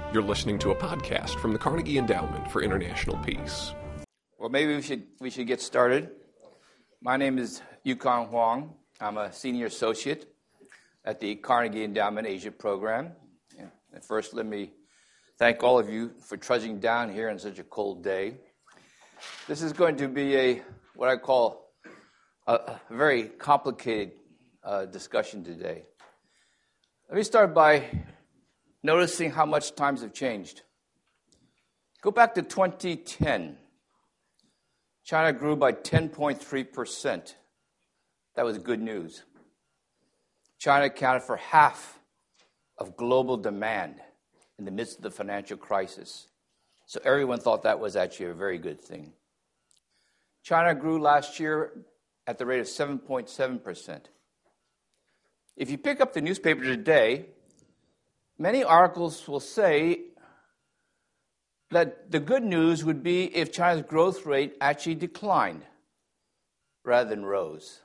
You're listening to a podcast from the Carnegie Endowment for International Peace. Well, maybe we should get started. My name is Yukon Huang. I'm a senior associate at the Carnegie Endowment Asia Program. And first, let me thank all of you for trudging down here on such a cold day. This is going to be what I call a very complicated discussion today. Let me start by noticing how much times have changed. Go back to 2010. China grew by 10.3%. That was good news. China accounted for half of global demand in the midst of the financial crisis. So everyone thought that was actually a very good thing. China grew last year at the rate of 7.7%. If you pick up the newspaper today, many articles will say that the good news would be if China's growth rate actually declined rather than rose.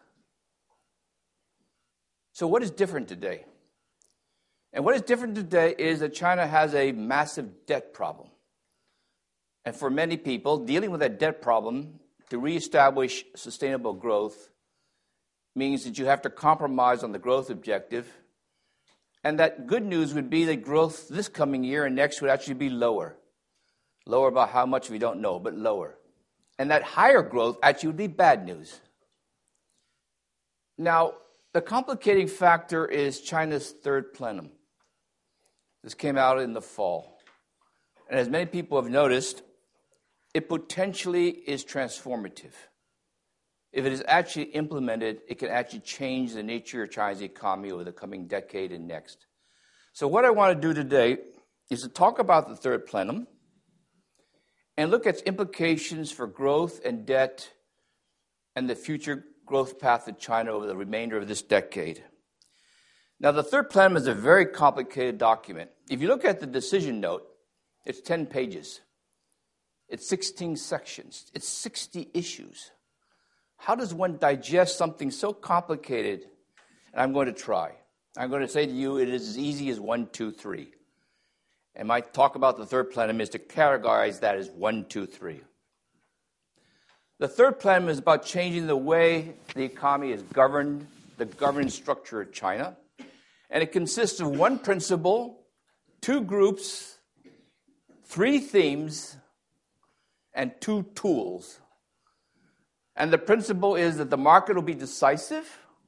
So what is different today? And what is different today is that China has a massive debt problem. And for many people, dealing with that debt problem to reestablish sustainable growth means that you have to compromise on the growth objective. And that good news would be that growth this coming year and next would actually be lower. Lower by how much we don't know, but lower. And that higher growth actually would be bad news. Now, the complicating factor is China's third plenum. This came out in the fall. And as many people have noticed, it potentially is transformative. If it is actually implemented, it can actually change the nature of China's economy over the coming decade and next. So what I want to do today is to talk about the third plenum and look at its implications for growth and debt and the future growth path of China over the remainder of this decade. Now, the third plenum is a very complicated document. If you look at the decision note, it's 10 pages. It's 16 sections. It's 60 issues. How does one digest something so complicated? And I'm going to try. I'm going to say to you, it is as easy as 1, 2, 3. And my talk about the third plenum is to categorize that as 1, 2, 3. The third plenum is about changing the way the economy is governed, the governance structure of China. And it consists of one principle, 2 groups, 3 themes, and 2 tools. And the principle is that the market will be decisive.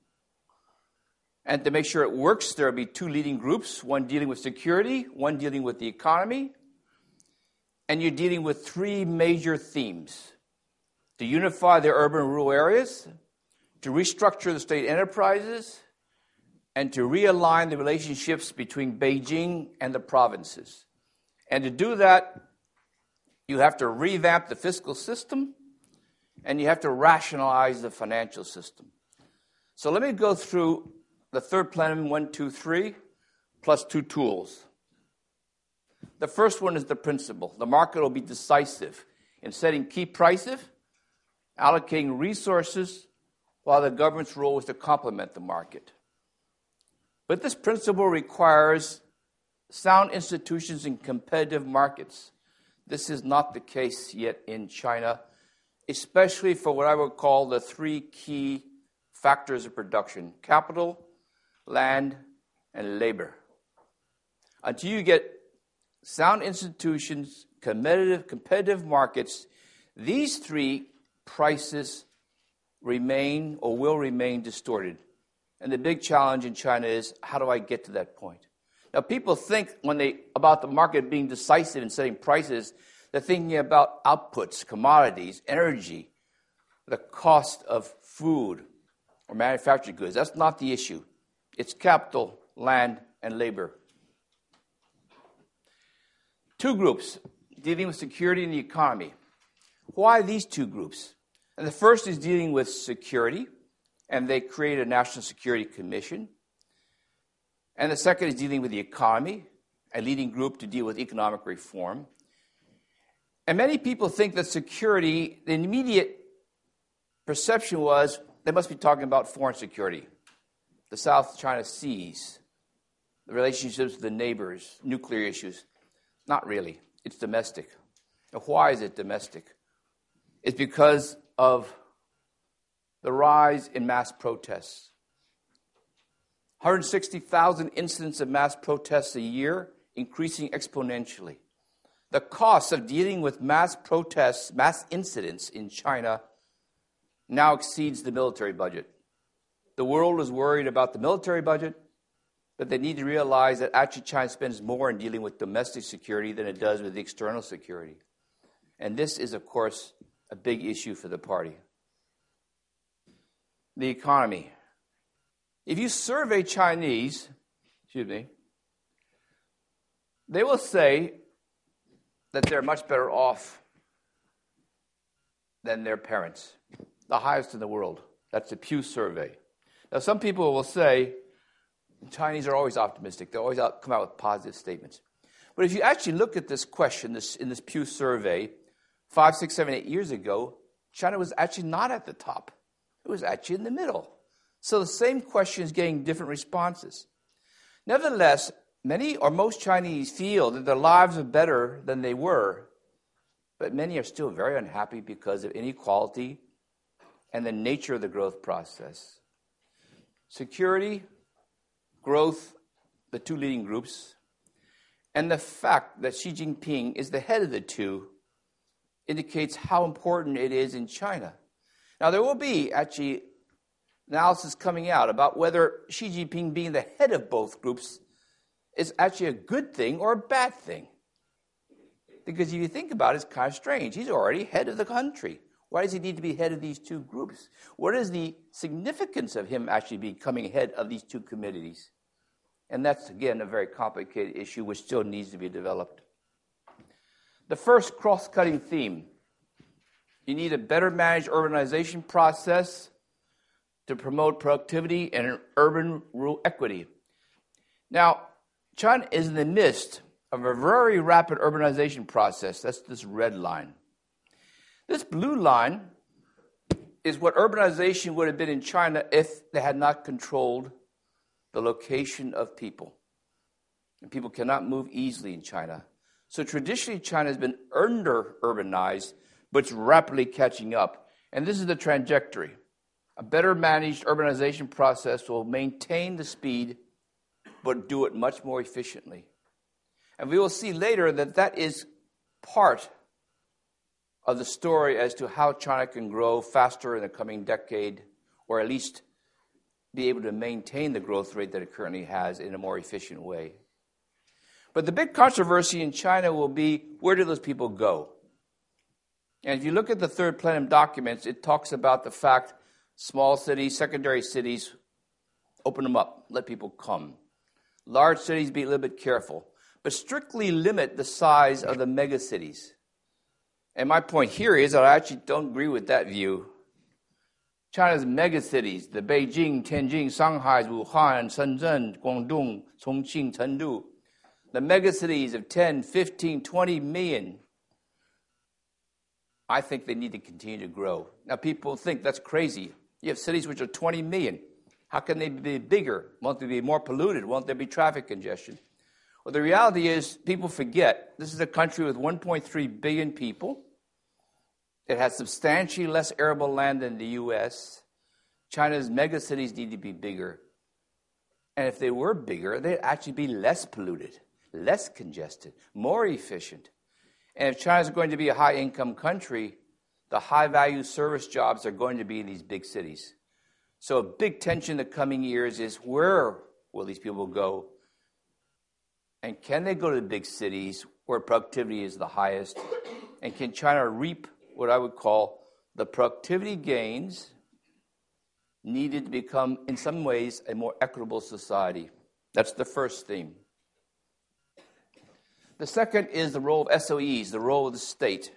And to make sure it works, there will be 2 leading groups, one dealing with security, one dealing with the economy. And you're dealing with 3 major themes: to unify the urban and rural areas, to restructure the state enterprises, and to realign the relationships between Beijing and the provinces. And to do that, you have to revamp the fiscal system, and you have to rationalize the financial system. So let me go through the third plenum, 1, 2, 3, plus 2 tools. The first one is the principle. The market will be decisive in setting key prices, allocating resources, while the government's role is to complement the market. But this principle requires sound institutions in competitive markets. This is not the case yet in China, especially for what I would call the 3 key factors of production: capital, land, and labor. Until you get sound institutions, competitive markets, these 3 prices remain or will remain distorted. And the big challenge in China is, how do I get to that point? Now, people think about the market being decisive in setting prices, they're thinking about outputs, commodities, energy, the cost of food or manufactured goods. That's not the issue. It's capital, land, and labor. 2 groups dealing with security and the economy. Why these 2 groups? And the first is dealing with security, and they create a National Security Commission. And the second is dealing with the economy, a leading group to deal with economic reform. And many people think that security, the immediate perception was they must be talking about foreign security, the South China Seas, the relationships with the neighbors, nuclear issues. Not really. It's domestic. Now, why is it domestic? It's because of the rise in mass protests. 160,000 incidents of mass protests a year, increasing exponentially. The cost of dealing with mass protests, mass incidents in China now exceeds the military budget. The world is worried about the military budget, but they need to realize that actually China spends more in dealing with domestic security than it does with the external security. And this is, of course, a big issue for the party. The economy. If you survey Chinese, they will say that they're much better off than their parents. The highest in the world. That's the Pew survey. Now, some people will say Chinese are always optimistic. They always come out with positive statements. But if you actually look at this question in this Pew survey, 5, 6, 7, 8 years ago, China was actually not at the top. It was actually in the middle. So the same question is getting different responses. Nevertheless, many or most Chinese feel that their lives are better than they were, but many are still very unhappy because of inequality and the nature of the growth process. Security, growth, the two leading groups, and the fact that Xi Jinping is the head of the two indicates how important it is in China. Now, there will be actually analysis coming out about whether Xi Jinping being the head of both groups is actually a good thing or a bad thing. Because if you think about it, it's kind of strange. He's already head of the country. Why does he need to be head of these two groups? What is the significance of him actually becoming head of these two committees? And that's, again, a very complicated issue which still needs to be developed. The first cross-cutting theme. You need a better managed urbanization process to promote productivity and urban-rural equity. Now, China is in the midst of a very rapid urbanization process. That's this red line. This blue line is what urbanization would have been in China if they had not controlled the location of people. And people cannot move easily in China. So traditionally, China has been under-urbanized, but it's rapidly catching up. And this is the trajectory. A better managed urbanization process will maintain the speed, but do it much more efficiently. And we will see later that that is part of the story as to how China can grow faster in the coming decade, or at least be able to maintain the growth rate that it currently has in a more efficient way. But the big controversy in China will be, where do those people go? And if you look at the Third Plenum documents, it talks about the fact small cities, secondary cities, open them up, let people come. Large cities, be a little bit careful. But strictly limit the size of the megacities. And my point here is that I actually don't agree with that view. China's megacities, the Beijing, Tianjin, Shanghai, Wuhan, Shenzhen, Guangdong, Chongqing, Chengdu, the megacities of 10, 15, 20 million, I think they need to continue to grow. Now, people think that's crazy. You have cities which are 20 million. How can they be bigger? Won't they be more polluted? Won't there be traffic congestion? Well, the reality is people forget this is a country with 1.3 billion people. It has substantially less arable land than the U.S. China's megacities need to be bigger. And if they were bigger, they'd actually be less polluted, less congested, more efficient. And if China's going to be a high-income country, the high-value service jobs are going to be in these big cities. So a big tension in the coming years is, where will these people go? And can they go to the big cities where productivity is the highest? And can China reap what I would call the productivity gains needed to become, in some ways, a more equitable society? That's the first theme. The second is the role of SOEs, the role of the state.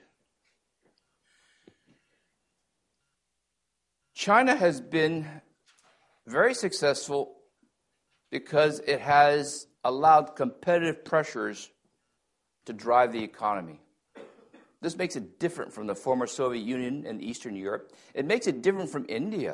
China has been very successful because it has allowed competitive pressures to drive the economy. This makes it different from the former Soviet Union and Eastern Europe. It makes it different from India.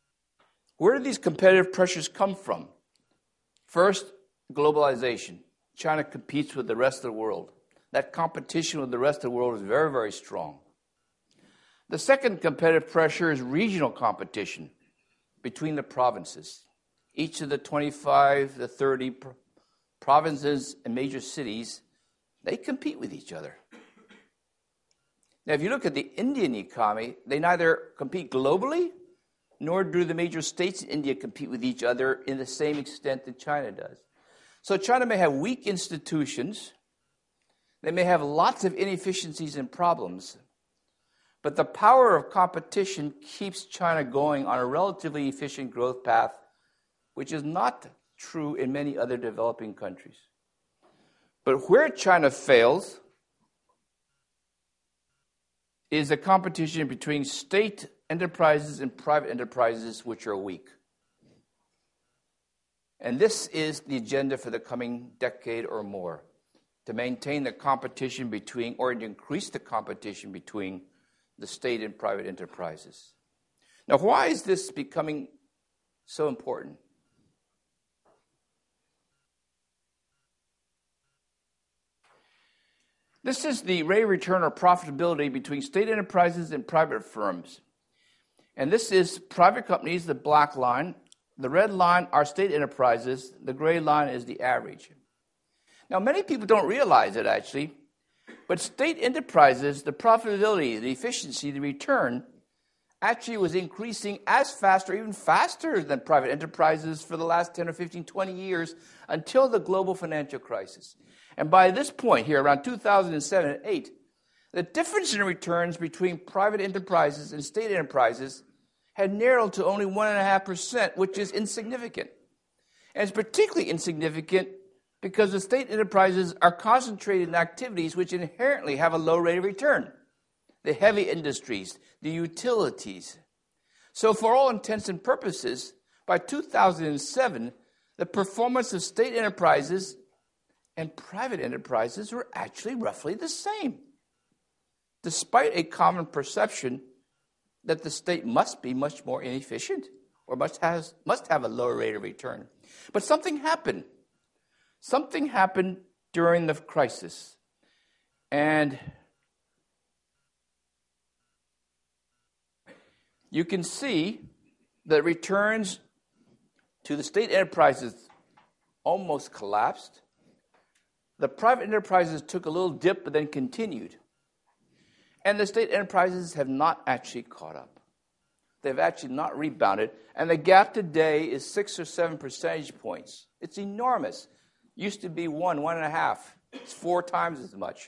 Where do these competitive pressures come from? First, globalization. China competes with the rest of the world. That competition with the rest of the world is very, very strong. The second competitive pressure is regional competition between the provinces. Each of the 25 to 30 provinces and major cities, they compete with each other. Now, if you look at the Indian economy, they neither compete globally, nor do the major states in India compete with each other in the same extent that China does. So China may have weak institutions, they may have lots of inefficiencies and problems, but the power of competition keeps China going on a relatively efficient growth path, which is not true in many other developing countries. But where China fails is the competition between state enterprises and private enterprises, which are weak. And this is the agenda for the coming decade or more, to maintain the competition between, or to increase the competition between the state and private enterprises. Now, why is this becoming so important? This is the rate of return or profitability between state enterprises and private firms. And this is private companies, the black line. The red line are state enterprises. The gray line is the average. Now, many people don't realize it, actually, but state enterprises, the profitability, the efficiency, the return, actually was increasing as fast or even faster than private enterprises for the last 10 or 15, 20 years until the global financial crisis. And by this point here, around 2007 and 2008, the difference in returns between private enterprises and state enterprises had narrowed to only 1.5%, which is insignificant. And it's particularly insignificant because the state enterprises are concentrated in activities which inherently have a low rate of return. The heavy industries, the utilities. So for all intents and purposes, by 2007, the performance of state enterprises and private enterprises were actually roughly the same, despite a common perception that the state must be much more inefficient or must have a lower rate of return. But something happened. Something happened during the crisis. And you can see that returns to the state enterprises almost collapsed. The private enterprises took a little dip but then continued. And the state enterprises have not actually caught up. They've actually not rebounded. And the gap today is 6 or 7 percentage points. It's enormous. Used to be 1.5. It's 4 times as much.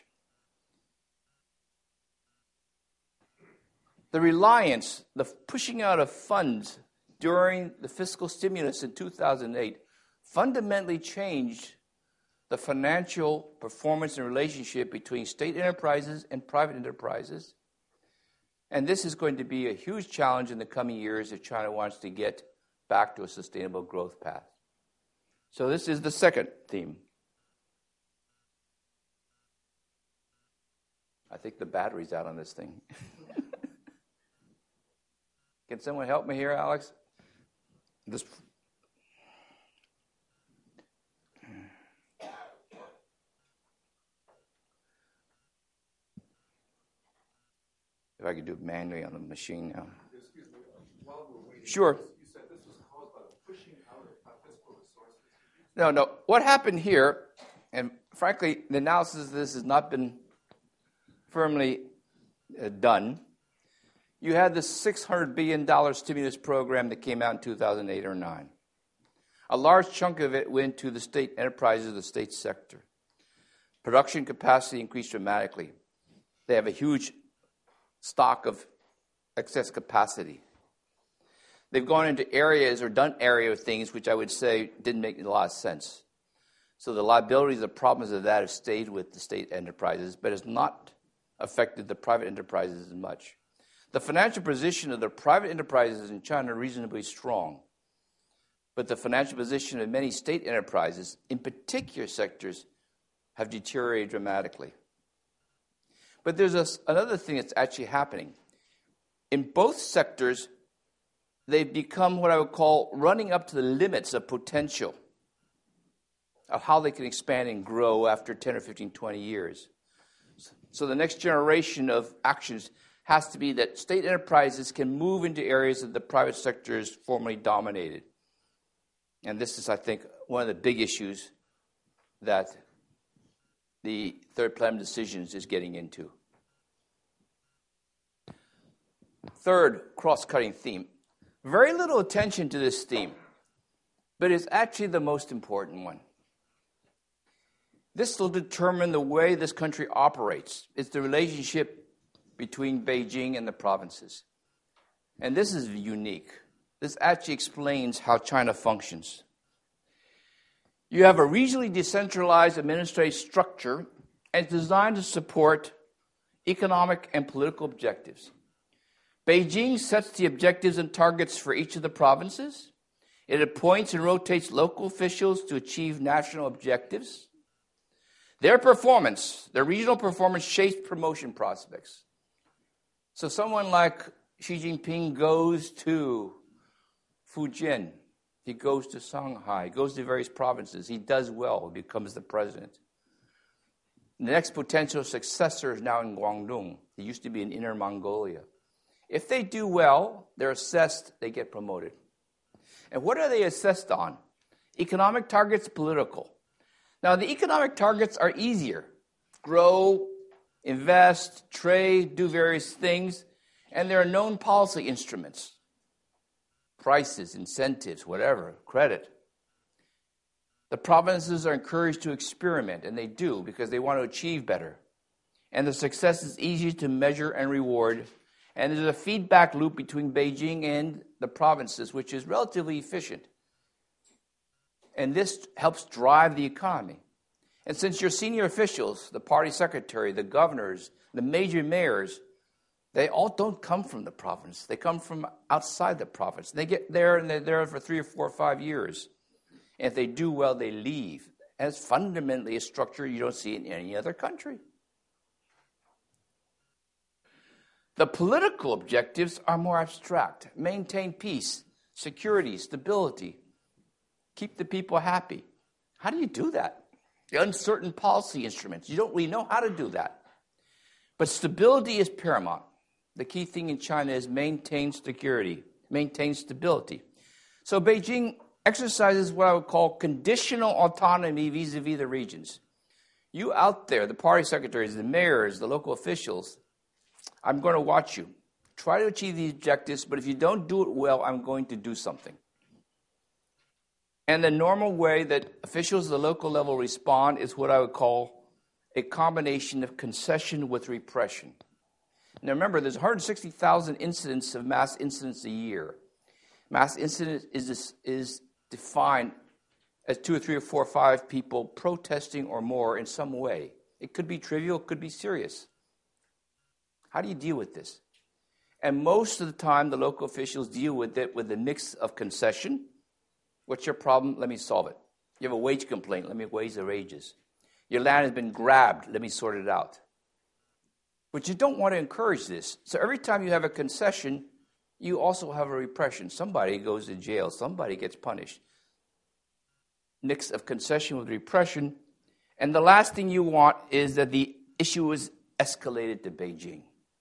The reliance, the pushing out of funds during the fiscal stimulus in 2008 fundamentally changed the financial performance and relationship between state enterprises and private enterprises. And this is going to be a huge challenge in the coming years if China wants to get back to a sustainable growth path. So this is the second theme. I think the battery's out on this thing. Can someone help me here, Alex? If I could do it manually on the machine now. Excuse me, while we're waiting, sure. You said this was caused by the pushing out of fiscal resources. No. What happened here, and frankly, the analysis of this has not been firmly done. You had this $600 billion stimulus program that came out in 2008 or 9. A large chunk of it went to the state enterprises, the state sector. Production capacity increased dramatically. They have a huge stock of excess capacity. They've gone into areas or done area of things which I would say didn't make a lot of sense. So the liabilities, the problems of that have stayed with the state enterprises, but has not affected the private enterprises as much. The financial position of the private enterprises in China are reasonably strong, but the financial position of many state enterprises, in particular sectors, have deteriorated dramatically. But there's another thing that's actually happening. In both sectors, they've become what I would call running up to the limits of potential. of how they can expand and grow after 10 or 15, 20 years. So the next generation of actions has to be that state enterprises can move into areas that the private sector is formerly dominated. And this is, I think, one of the big issues that the Third Plenum Decisions is getting into. Third cross-cutting theme. Very little attention to this theme, but it's actually the most important one. This will determine the way this country operates. It's the relationship between Beijing and the provinces. And this is unique. This actually explains how China functions. You have a regionally decentralized administrative structure, and it's designed to support economic and political objectives. Beijing sets the objectives and targets for each of the provinces. It appoints and rotates local officials to achieve national objectives. Their performance, their regional performance, shapes promotion prospects. So someone like Xi Jinping goes to Fujian, he goes to Shanghai, he goes to various provinces, he does well, he becomes the president. The next potential successor is now in Guangdong. He used to be in Inner Mongolia. If they do well, they're assessed, they get promoted. And what are they assessed on? Economic targets, political. Now, the economic targets are easier. Grow, invest, trade, do various things, and there are known policy instruments. Prices, incentives, whatever, credit. The provinces are encouraged to experiment, and they do because they want to achieve better. And the success is easy to measure and reward. And there's a feedback loop between Beijing and the provinces, which is relatively efficient. And this helps drive the economy. And since your senior officials, the party secretary, the governors, the major mayors, they all don't come from the province. They come from outside the province. They get there and they're there for 3 or 4 or 5 years. And if they do well, they leave. And it's fundamentally a structure you don't see in any other country. The political objectives are more abstract. Maintain peace, security, stability. Keep the people happy. How do you do that? The uncertain policy instruments. You don't really know how to do that. But stability is paramount. The key thing in China is maintain security, maintain stability. So Beijing exercises what I would call conditional autonomy vis-a-vis the regions. You out there, the party secretaries, the mayors, the local officials, I'm going to watch you. Try to achieve these objectives, but if you don't do it well, I'm going to do something. And the normal way that officials at the local level respond is what I would call a combination of concession with repression. Now remember, there's 160,000 incidents of mass incidents a year. Mass incident is defined as 2 or 3 or 4 or 5 people protesting or more in some way. It could be trivial, it could be serious. How do you deal with this? And most of the time, the local officials deal with it with a mix of concession. What's your problem? Let me solve it. You have a wage complaint. Let me raise the wages. Your land has been grabbed. Let me sort it out. But you don't want to encourage this. So every time you have a concession, you also have a repression. Somebody goes to jail. Somebody gets punished. Mix of concession with repression. And the last thing you want is that the issue is escalated to Beijing.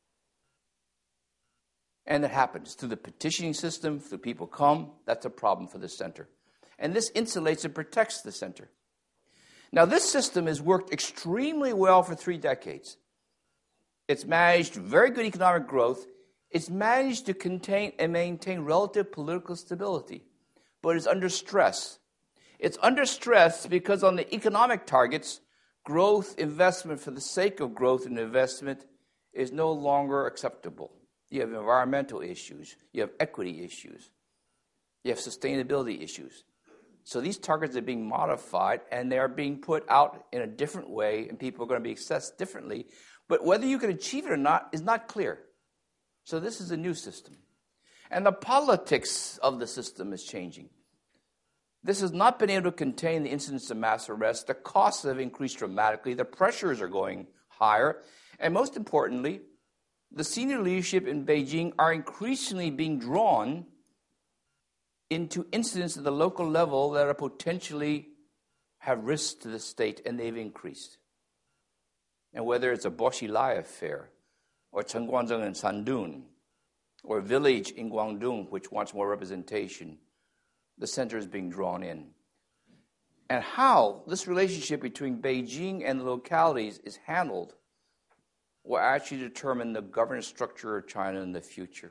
And it happens through the petitioning system, through people come. That's a problem for the center. And this insulates and protects the center. Now, this system has worked extremely well for 3 decades. It's managed very good economic growth. It's managed to contain and maintain relative political stability, but it's under stress. It's under stress because on the economic targets, growth investment for the sake of growth and investment is no longer acceptable. You have environmental issues. You have equity issues. You have sustainability issues. So these targets are being modified, and they are being put out in a different way, and people are going to be assessed differently. But whether you can achieve it or not is not clear. So this is a new system. And the politics of the system is changing. This has not been able to contain the incidence of mass arrest. The costs have increased dramatically. The pressures are going higher. And most importantly, the senior leadership in Beijing are increasingly being drawn into incidents at the local level that are potentially have risks to the state, and they've increased. And whether it's a Boxilai affair, or Chengguanzheng and Shandun, or a village in Guangdong which wants more representation, the center is being drawn in. And how this relationship between Beijing and the localities is handled will actually determine the governance structure of China in the future.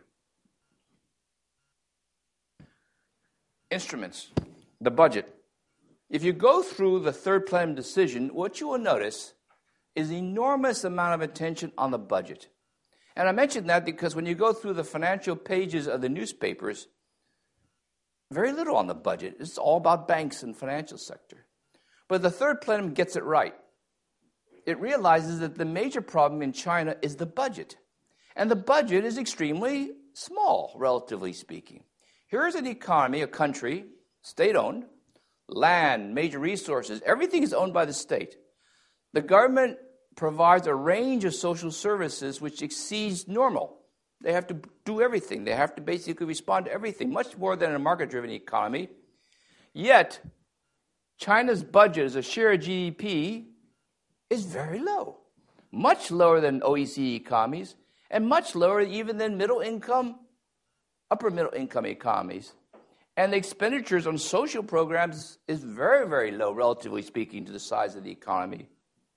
Instruments, the budget. If you go through the third plenum decision, what you will notice is an enormous amount of attention on the budget. And I mention that because when you go through the financial pages of the newspapers, very little on the budget. It's all about banks and financial sector. But the third plenum gets it right. It realizes that the major problem in China is the budget. And the budget is extremely small, relatively speaking. Here's an economy, a country, state-owned, land, major resources, everything is owned by the state. The government provides a range of social services which exceeds normal. They have to do everything. They have to basically respond to everything, much more than a market-driven economy. Yet, China's budget as a share of GDP is very low, much lower than OECD economies, and much lower even than middle-income, upper-middle-income economies. And the expenditures on social programs is very, very low, relatively speaking, to the size of the economy.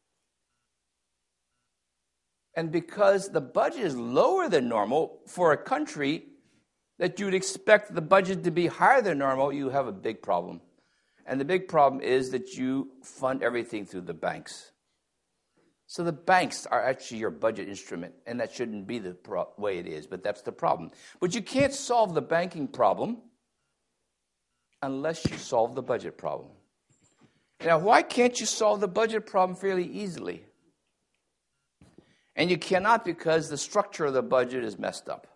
And because the budget is lower than normal for a country that you'd expect the budget to be higher than normal, you have a big problem. And the big problem is that you fund everything through the banks. So the banks are actually your budget instrument, and that shouldn't be the way it is, but that's the problem. But you can't solve the banking problem unless you solve the budget problem. Now, why can't you solve the budget problem fairly easily? And you cannot because the structure of the budget is messed up.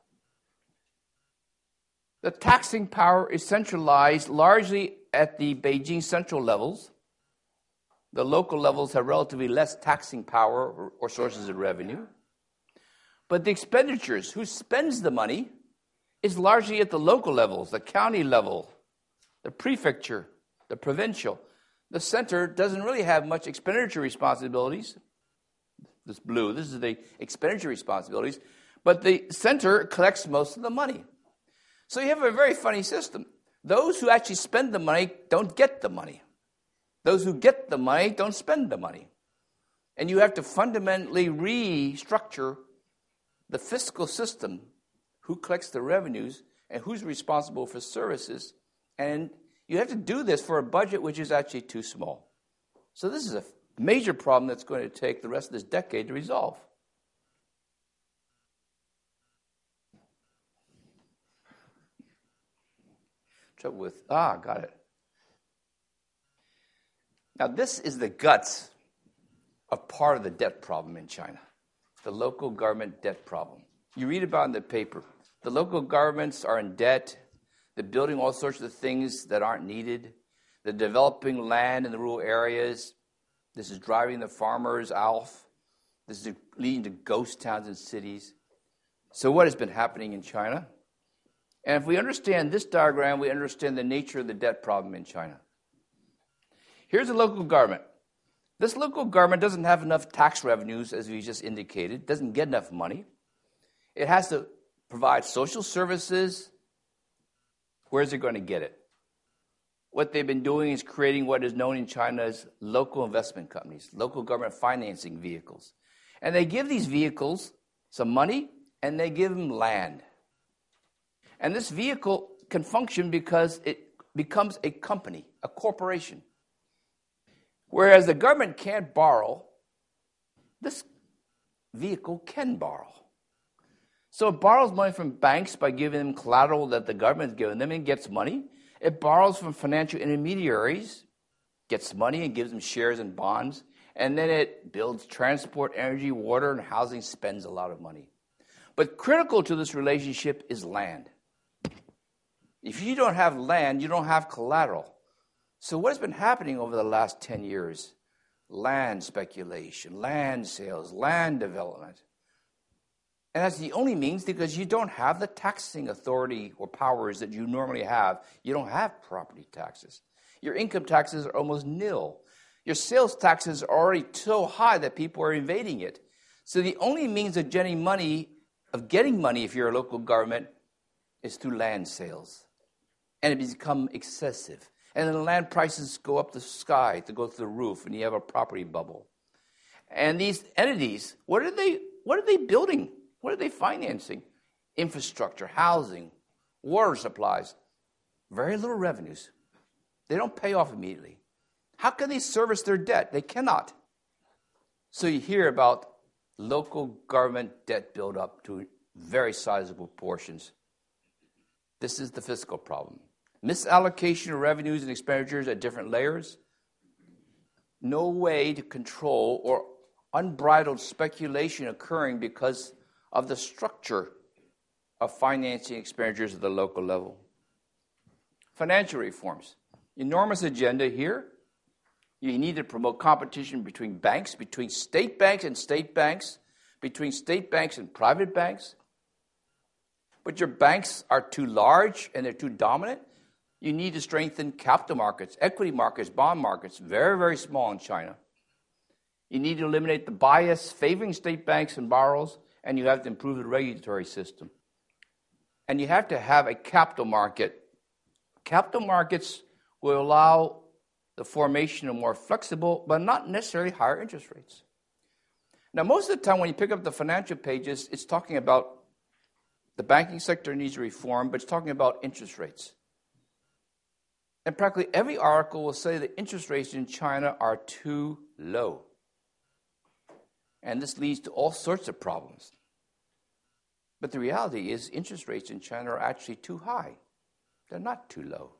The taxing power is centralized largely at the Beijing central levels. The local levels have relatively less taxing power or sources of revenue. But the expenditures, who spends the money, is largely at the local levels, the county level, the prefecture, the provincial. The center doesn't really have much expenditure responsibilities. This blue, this is the expenditure responsibilities, but the center collects most of the money. So you have a very funny system. Those who actually spend the money don't get the money. Those who get the money don't spend the money. And you have to fundamentally restructure the fiscal system, who collects the revenues and who's responsible for services. And you have to do this for a budget which is actually too small. So this is a major problem that's going to take the rest of this decade to resolve. Trouble with, got it. Now this is the guts of part of the debt problem in China, the local government debt problem. You read about it in the paper. The local governments are in debt. They're building all sorts of things that aren't needed. They're developing land in the rural areas. This is driving the farmers off. This is leading to ghost towns and cities. So what has been happening in China? And if we understand this diagram, we understand the nature of the debt problem in China. Here's a local government. This local government doesn't have enough tax revenues, as we just indicated, doesn't get enough money. It has to provide social services. Where's it going to get it? What they've been doing is creating what is known in China as local investment companies, local government financing vehicles. And they give these vehicles some money, and they give them land. And this vehicle can function because it becomes a company, a corporation. Whereas the government can't borrow, this vehicle can borrow. So it borrows money from banks by giving them collateral that the government has given them and gets money. It borrows from financial intermediaries, gets money and gives them shares and bonds, and then it builds transport, energy, water, and housing, spends a lot of money. But critical to this relationship is land. If you don't have land, you don't have collateral. So what has been happening over the last 10 years? Land speculation, land sales, land development. And that's the only means because you don't have the taxing authority or powers that you normally have. You don't have property taxes. Your income taxes are almost nil. Your sales taxes are already so high that people are evading it. So the only means of getting money, if you're a local government, is through land sales. And it become excessive. And then the land prices go up the sky to go through the roof, and you have a property bubble. And these entities, what are they building? What are they financing? Infrastructure, housing, water supplies. Very little revenues. They don't pay off immediately. How can they service their debt? They cannot. So you hear about local government debt buildup to very sizable portions. This is the fiscal problem. Misallocation of revenues and expenditures at different layers. No way to control or unbridled speculation occurring because of the structure of financing expenditures at the local level. Financial reforms. Enormous agenda here. You need to promote competition between banks, between state banks and state banks, between state banks and private banks. But your banks are too large and they're too dominant. You need to strengthen capital markets, equity markets, bond markets, very, very small in China. You need to eliminate the bias favoring state banks and borrowers, and you have to improve the regulatory system. And you have to have a capital market. Capital markets will allow the formation of more flexible, but not necessarily higher interest rates. Now, most of the time when you pick up the financial pages, it's talking about the banking sector needs reform, but it's talking about interest rates. And practically every article will say that interest rates in China are too low. And this leads to all sorts of problems. But the reality is interest rates in China are actually too high. They're not too low.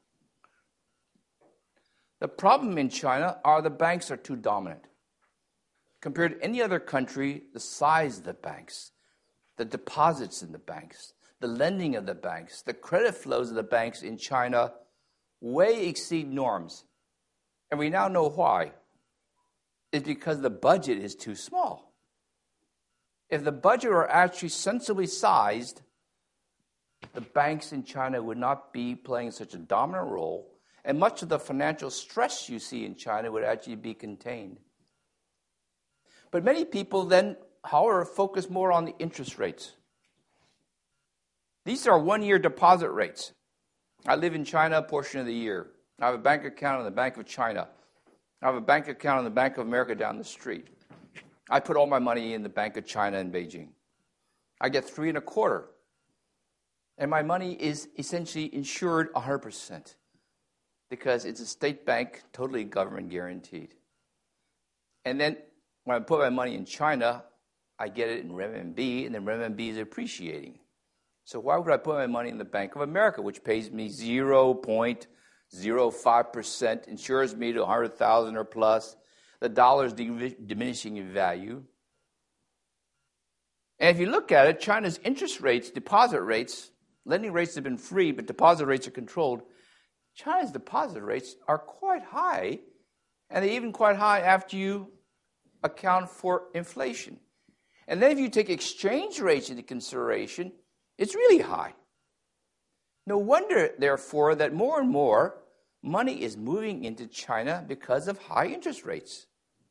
The problem in China are the banks are too dominant. Compared to any other country, the size of the banks, the deposits in the banks, the lending of the banks, the credit flows of the banks in China way exceed norms. And we now know why. It's because the budget is too small. If the budget were actually sensibly sized, the banks in China would not be playing such a dominant role, and much of the financial stress you see in China would actually be contained. But many people then, however, focus more on the interest rates. These are one-year deposit rates. I live in China a portion of the year. I have a bank account in the Bank of China. I have a bank account in the Bank of America down the street. I put all my money in the Bank of China in Beijing. I get 3.25%. And my money is essentially insured 100% because it's a state bank, totally government guaranteed. And then when I put my money in China, I get it in renminbi, and the renminbi is appreciating. So why would I put my money in the Bank of America, which pays me 0.05%, insures me to 100,000 or plus? The dollar is diminishing in value. And if you look at it, China's interest rates, deposit rates, lending rates have been free, but deposit rates are controlled. China's deposit rates are quite high, and they're even quite high after you account for inflation. And then if you take exchange rates into consideration, it's really high. No wonder, therefore, that more and more money is moving into China because of high interest rates.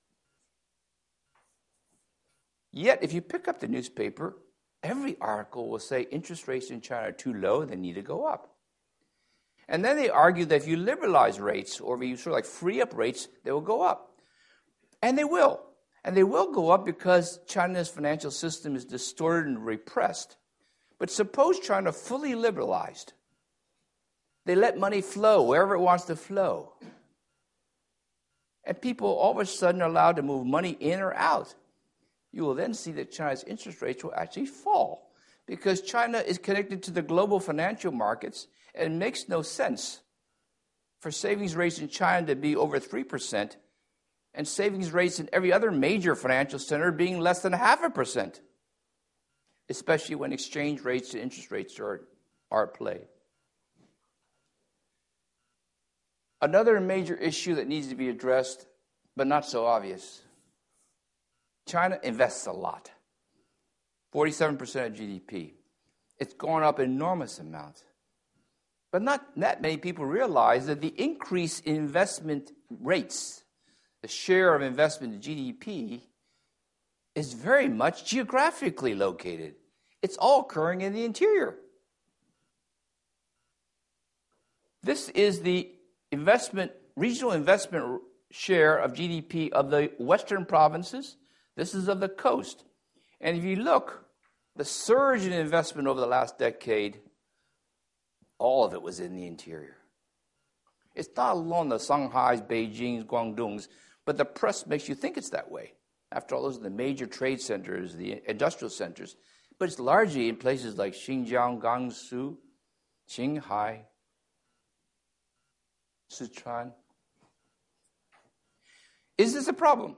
Yet, if you pick up the newspaper, every article will say interest rates in China are too low, they need to go up. And then they argue that if you liberalize rates, or if you sort of like free up rates, they will go up. And they will. And they will go up because China's financial system is distorted and repressed. But suppose China fully liberalized. They let money flow wherever it wants to flow. And people all of a sudden are allowed to move money in or out. You will then see that China's interest rates will actually fall because China is connected to the global financial markets, and it makes no sense for savings rates in China to be over 3% and savings rates in every other major financial center being less than 0.5%, especially when exchange rates and interest rates are at play. Another major issue that needs to be addressed, but not so obvious. China invests a lot, 47% of GDP. It's gone up an enormous amount. But not that many people realize that the increase in investment rates the share of investment in GDP is very much geographically located. It's all occurring in the interior. This is the regional investment share of GDP of the western provinces. This is of the coast. And if you look, the surge in investment over the last decade, all of it was in the interior. It's not alone the Shanghais, Beijings, Guangdongs, but the press makes you think it's that way. After all, those are the major trade centers, the industrial centers. But it's largely in places like Xinjiang, Gansu, Qinghai, Sichuan. Is this a problem?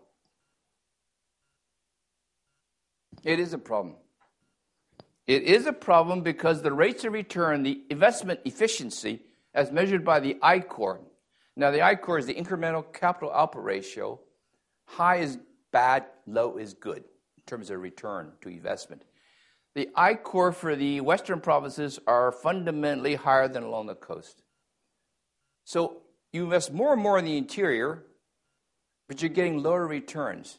It is a problem. It is a problem because the rates of return, the investment efficiency, as measured by the I-Core. Now, the I-Core is the incremental capital output ratio. High is bad, low is good in terms of return to investment. The I-Core for the western provinces are fundamentally higher than along the coast. So you invest more and more in the interior, but you're getting lower returns.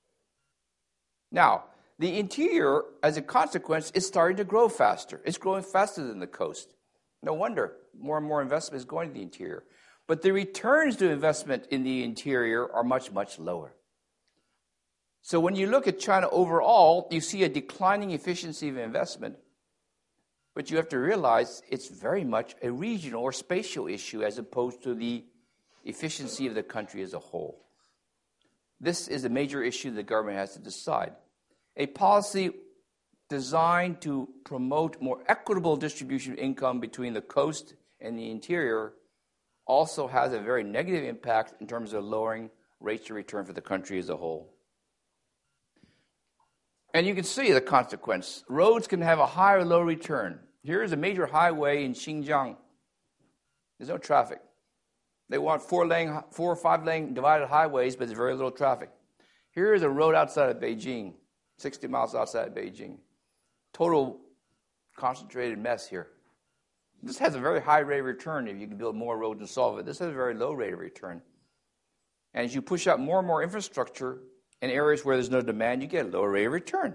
Now, the interior, as a consequence, is starting to grow faster. It's growing faster than the coast. No wonder more and more investment is going to the interior. But the returns to investment in the interior are much, much lower. So when you look at China overall, you see a declining efficiency of investment. But you have to realize it's very much a regional or spatial issue as opposed to the efficiency of the country as a whole. This is a major issue the government has to decide. A policy designed to promote more equitable distribution of income between the coast and the interior also has a very negative impact in terms of lowering rates of return for the country as a whole. And you can see the consequence. Roads can have a high or low return. Here is a major highway in Xinjiang. There's no traffic. They want 4 or 5 lane divided highways, but there's very little traffic. Here is a road outside of Beijing, 60 miles outside of Beijing. Total concentrated mess here. This has a very high rate of return if you can build more roads and solve it. This has a very low rate of return. And as you push out more and more infrastructure in areas where there's no demand, you get a lower rate of return.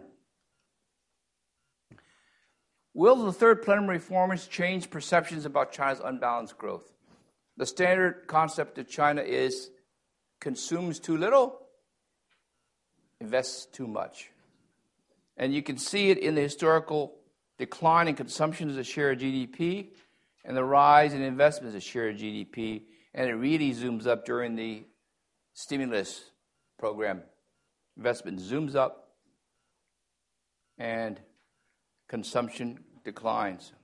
Will the third plenum reforms change perceptions about China's unbalanced growth? The standard concept of China is consumes too little, invests too much. And you can see it in the historical decline in consumption as a share of GDP and the rise in investment as a share of GDP. And it really zooms up during the stimulus program. Investment zooms up and consumption declines.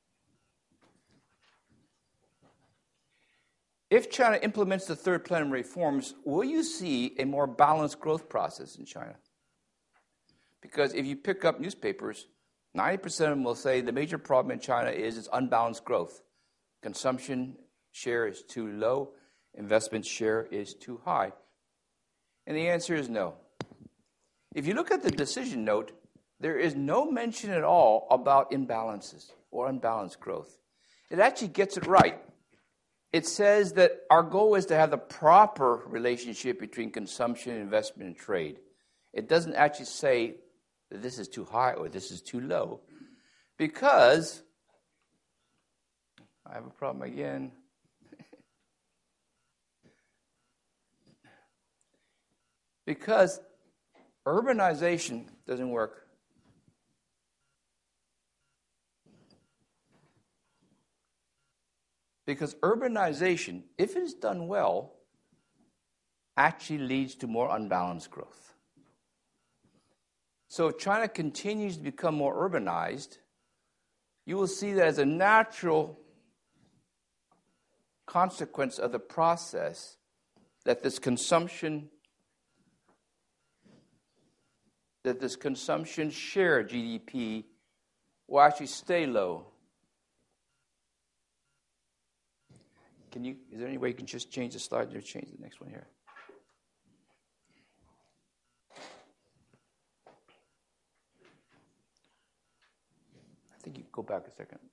If China implements the third plenum reforms, will you see a more balanced growth process in China? Because if you pick up newspapers, 90% of them will say the major problem in China is its unbalanced growth. Consumption share is too low, investment share is too high. And the answer is no. If you look at the decision note, there is no mention at all about imbalances or unbalanced growth. It actually gets it right. It says that our goal is to have the proper relationship between consumption, investment, and trade. It doesn't actually say that this is too high or this is too low, because I have a problem again. Because urbanization doesn't work. Because urbanization, if it is done well, actually leads to more unbalanced growth. So if China continues to become more urbanized, you will see that as a natural consequence of the process that this consumption share GDP will actually stay low. Is there any way you can just change the slide or change the next one here? I think you go back a second.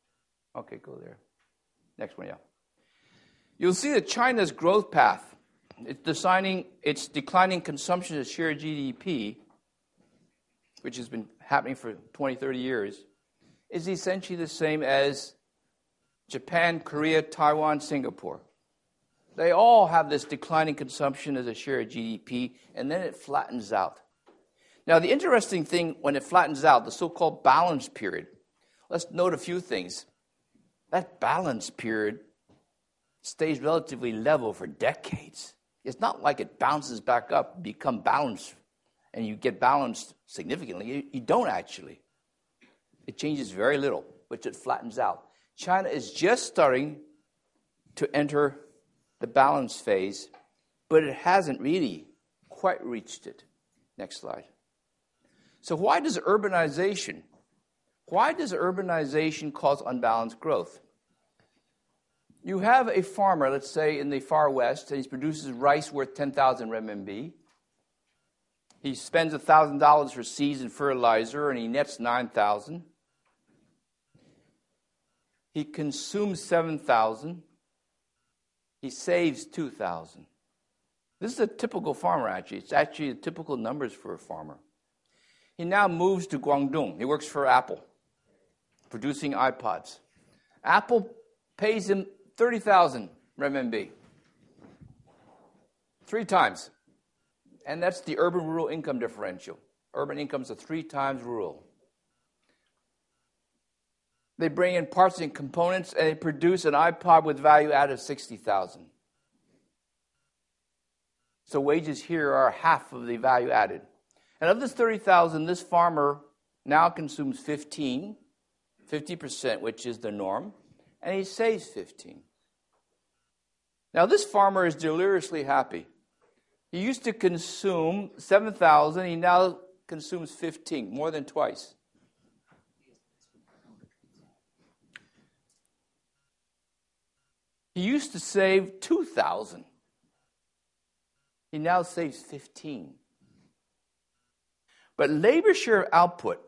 Okay, go there. Next one, yeah. You'll see that China's growth path It's declining consumption as share of GDP, which has been happening for 20, 30 years, is essentially the same as Japan, Korea, Taiwan, Singapore. They all have this declining consumption as a share of GDP, and then it flattens out. Now, the interesting thing when it flattens out, the so-called balance period, let's note a few things. That balance period stays relatively level for decades. It's not like it bounces back up, become balanced, and you get balanced significantly. You don't actually. It changes very little, which it flattens out. China is just starting to enter the balance phase, but it hasn't really quite reached it. Next slide. So why does urbanization cause unbalanced growth? You have a farmer, let's say in the far west, and he produces rice worth 10,000 renminbi. He spends $1,000 for seeds and fertilizer, and he nets 9,000. He consumes 7,000. He saves 2,000. This is a typical farmer, actually. It's actually the typical numbers for a farmer. He now moves to Guangdong. He works for Apple, producing iPods. Apple pays him 30,000 renminbi. 3 times. And that's the urban-rural income differential. Urban incomes are 3 times rural. They bring in parts and components, and they produce an iPod with value added of 60,000. So wages here are half of the value added. And of this 30,000, this farmer now consumes 50%, which is the norm, and he saves 15. Now this farmer is deliriously happy. He used to consume 7,000, he now consumes 15, more than twice. He used to save 2,000. He now saves 15. But labor share output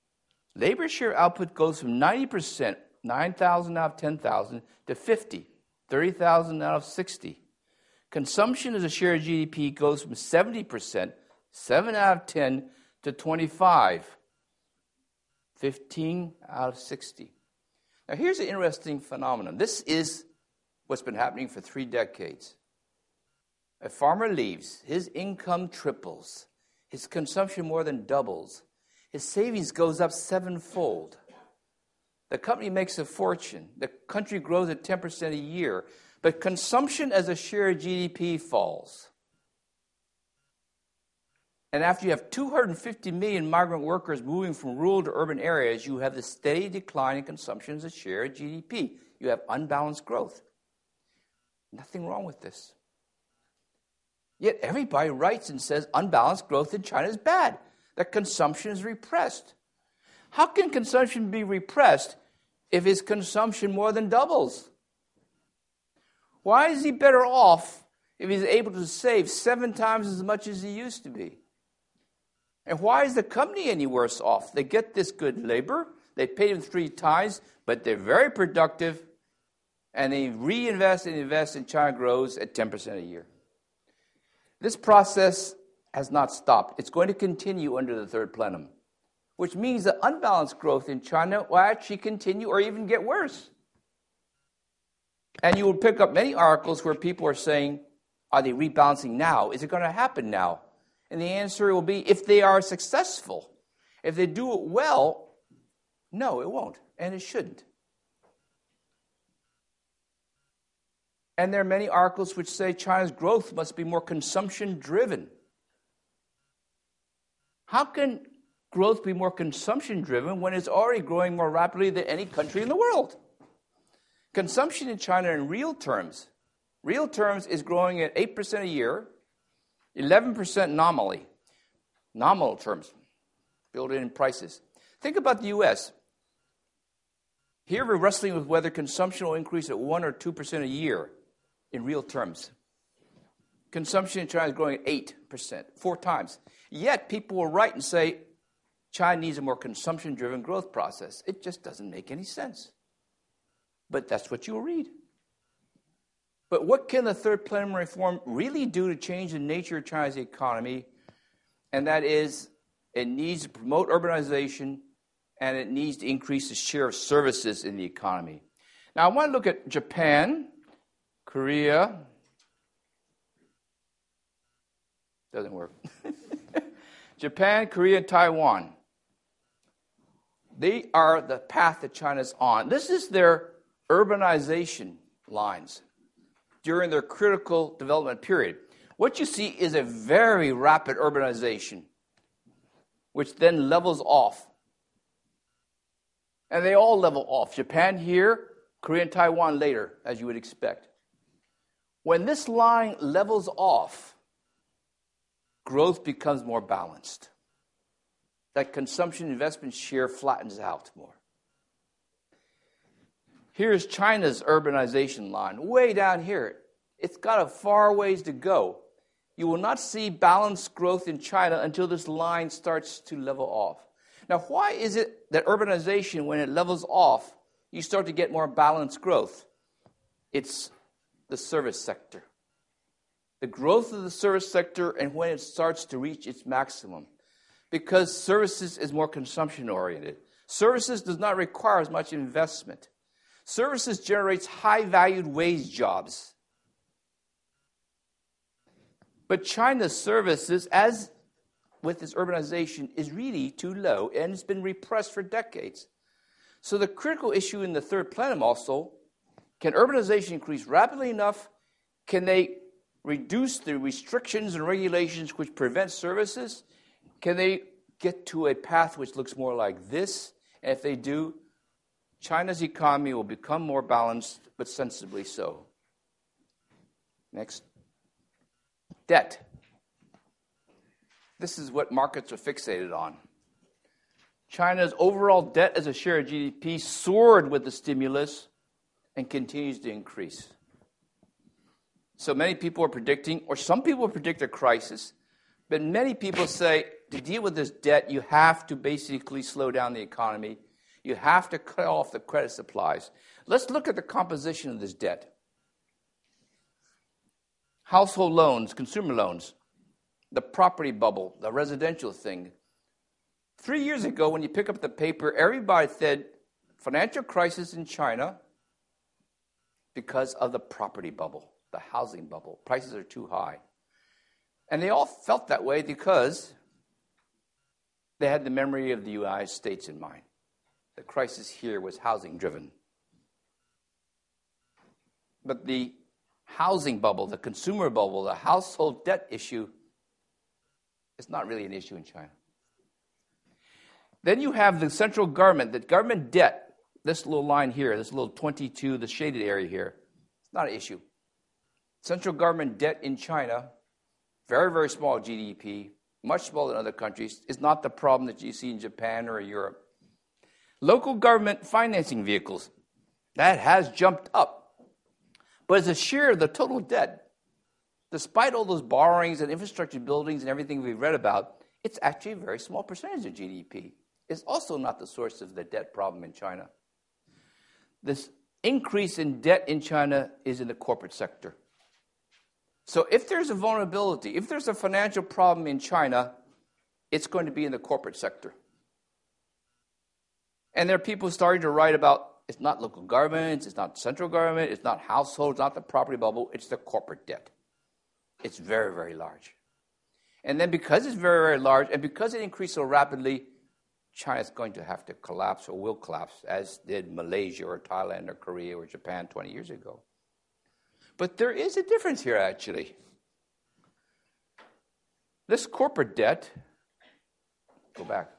goes from 90%, 9,000 out of 10,000, to 50, 30,000 out of 60. Consumption as a share of GDP goes from 70%, 7 out of 10, to 25, 15 out of 60. Now here's an interesting phenomenon. This is what's been happening for 3 decades. A farmer leaves, his income triples, his consumption more than doubles, his savings goes up 7-fold. The company makes a fortune. The country grows at 10% a year, but consumption as a share of GDP falls. And after you have 250 million migrant workers moving from rural to urban areas, you have the steady decline in consumption as a share of GDP. You have unbalanced growth. Nothing wrong with this. Yet everybody writes and says unbalanced growth in China is bad, that consumption is repressed. How can consumption be repressed if his consumption more than doubles? Why is he better off if he's able to save 7 times as much as he used to be? And why is the company any worse off? They get this good labor, they pay them 3 times, but they're very productive, and they reinvest and invest, and China grows at 10% a year. This process has not stopped. It's going to continue under the third plenum, which means that unbalanced growth in China will actually continue or even get worse. And you will pick up many articles where people are saying, are they rebalancing now? Is it going to happen now? And the answer will be, if they are successful, if they do it well, no, it won't, and it shouldn't. And there are many articles which say China's growth must be more consumption-driven. How can growth be more consumption-driven when it's already growing more rapidly than any country in the world? Consumption in China in real terms is growing at 8% a year, 11% nominal terms, built in prices. Think about the U.S. Here we're wrestling with whether consumption will increase at 1 or 2% a year in real terms. Consumption in China is growing at 8%, 4 times. Yet people will write and say China needs a more consumption-driven growth process. It just doesn't make any sense. But that's what you'll read. But what can the third plenum reform really do to change the nature of China's economy? And that is, it needs to promote urbanization, and it needs to increase the share of services in the economy. Now, I want to look at Japan, Korea. Doesn't work. Japan, Korea, and Taiwan. They are the path that China's on. This is their urbanization lines during their critical development period. What you see is a very rapid urbanization, which then levels off. And they all level off. Japan here, Korea and Taiwan later, as you would expect. When this line levels off, growth becomes more balanced. That consumption investment share flattens out more. Here's China's urbanization line, way down here. It's got a far ways to go. You will not see balanced growth in China until this line starts to level off. Now, why is it that urbanization, when it levels off, you start to get more balanced growth? It's the service sector. The growth of the service sector and when it starts to reach its maximum. Because services is more consumption-oriented. Services does not require as much investment. Services generates high-valued wage jobs. But China's services, as with its urbanization, is really too low, and it's been repressed for decades. So the critical issue in the third plenum also, can urbanization increase rapidly enough? Can they reduce the restrictions and regulations which prevent services? Can they get to a path which looks more like this? And if they do, China's economy will become more balanced, but sensibly so. Next. Debt. This is what markets are fixated on. China's overall debt as a share of GDP soared with the stimulus and continues to increase. So many people are predicting, or some people predict a crisis, but many people say to deal with this debt, you have to basically slow down the economy. You have to cut off the credit supplies. Let's look at the composition of this debt. Household loans, consumer loans, the property bubble, the residential thing. 3 years ago, when you pick up the paper, everybody said financial crisis in China because of the property bubble, the housing bubble. Prices are too high. And they all felt that way because they had the memory of the United States in mind. The crisis here was housing driven. But the housing bubble, the consumer bubble, the household debt issue is not really an issue in China. Then you have the central government, the government debt, this little line here, this little 22, the shaded area here. It's not an issue. Central government debt in China, very, very small GDP, much smaller than other countries, is not the problem that you see in Japan or Europe. Local government financing vehicles, that has jumped up. But as a share of the total debt, despite all those borrowings and infrastructure buildings and everything we've read about, it's actually a very small percentage of GDP. It's also not the source of the debt problem in China. This increase in debt in China is in the corporate sector. So if there's a vulnerability, if there's a financial problem in China, it's going to be in the corporate sector. And there are people starting to write about it's not local governments, it's not central government, it's not households, not the property bubble, it's the corporate debt. It's very, very large. And then because it's very, very large, and because it increased so rapidly, China's going to have to collapse or will collapse, as did Malaysia or Thailand or Korea or Japan 20 years ago. But there is a difference here, actually. This corporate debt, go back.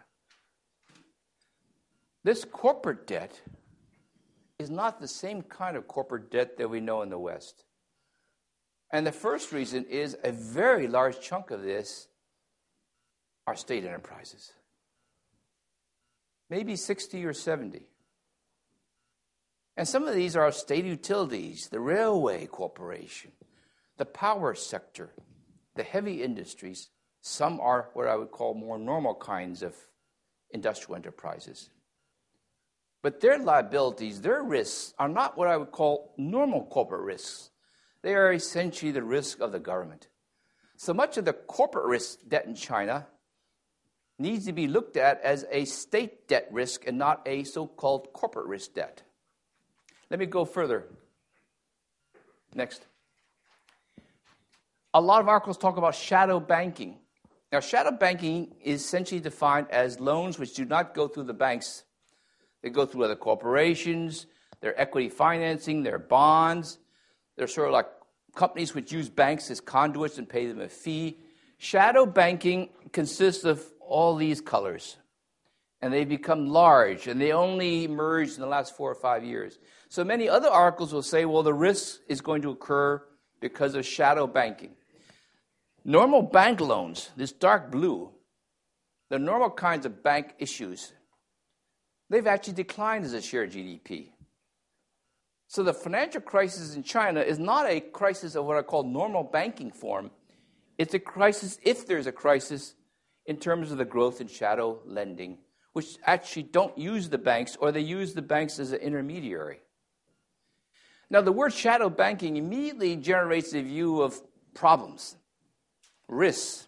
This corporate debt is not the same kind of corporate debt that we know in the West. And the first reason is a very large chunk of this are state enterprises. Maybe 60 or 70. And some of these are state utilities, the railway corporation, the power sector, the heavy industries. Some are what I would call more normal kinds of industrial enterprises. But their liabilities, their risks, are not what I would call normal corporate risks. They are essentially the risk of the government. So much of the corporate risk debt in China needs to be looked at as a state debt risk and not a so-called corporate risk debt. Let me go further. Next. A lot of articles talk about shadow banking. Now, shadow banking is essentially defined as loans which do not go through the banks. They go through other corporations, their equity financing, their bonds. They're sort of like companies which use banks as conduits and pay them a fee. Shadow banking consists of all these colors, and they become large, and they only emerged in the last 4 or 5 years. So many other articles will say, well, the risk is going to occur because of shadow banking. Normal bank loans, this dark blue, the normal kinds of bank issues, they've actually declined as a share of GDP. So the financial crisis in China is not a crisis of what I call normal banking form. It's a crisis, if there's a crisis, in terms of the growth in shadow lending, which actually don't use the banks, or they use the banks as an intermediary. Now, the word shadow banking immediately generates a view of problems, risks.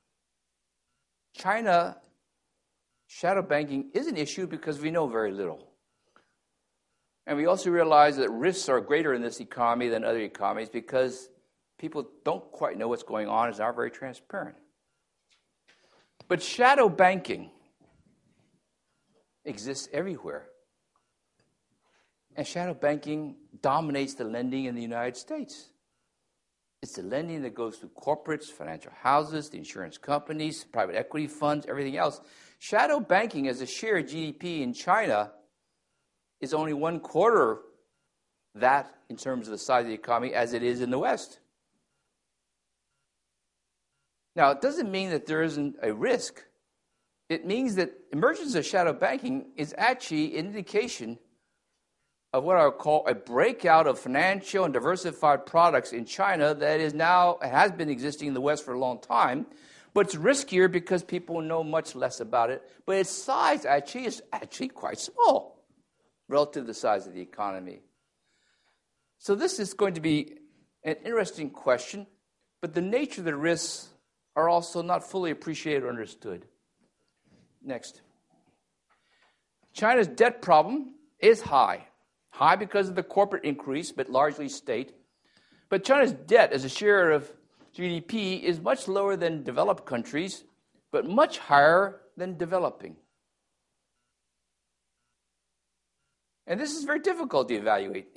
China, shadow banking is an issue because we know very little. And we also realize that risks are greater in this economy than other economies because people don't quite know what's going on and aren't very transparent. But shadow banking exists everywhere. And shadow banking dominates the lending in the United States. It's the lending that goes through corporates, financial houses, the insurance companies, private equity funds, everything else. Shadow banking as a share of GDP in China is only 1/4 that in terms of the size of the economy as it is in the West. Now, it doesn't mean that there isn't a risk. It means that emergence of shadow banking is actually an indication of what I would call a breakout of financial and diversified products in China that is now, has been existing in the West for a long time, but it's riskier because people know much less about it. But its size is actually quite small relative to the size of the economy. So this is going to be an interesting question, but the nature of the risks are also not fully appreciated or understood. Next. China's debt problem is high. High because of the corporate increase, but largely state. But China's debt as a share of GDP is much lower than developed countries, but much higher than developing. And this is very difficult to evaluate.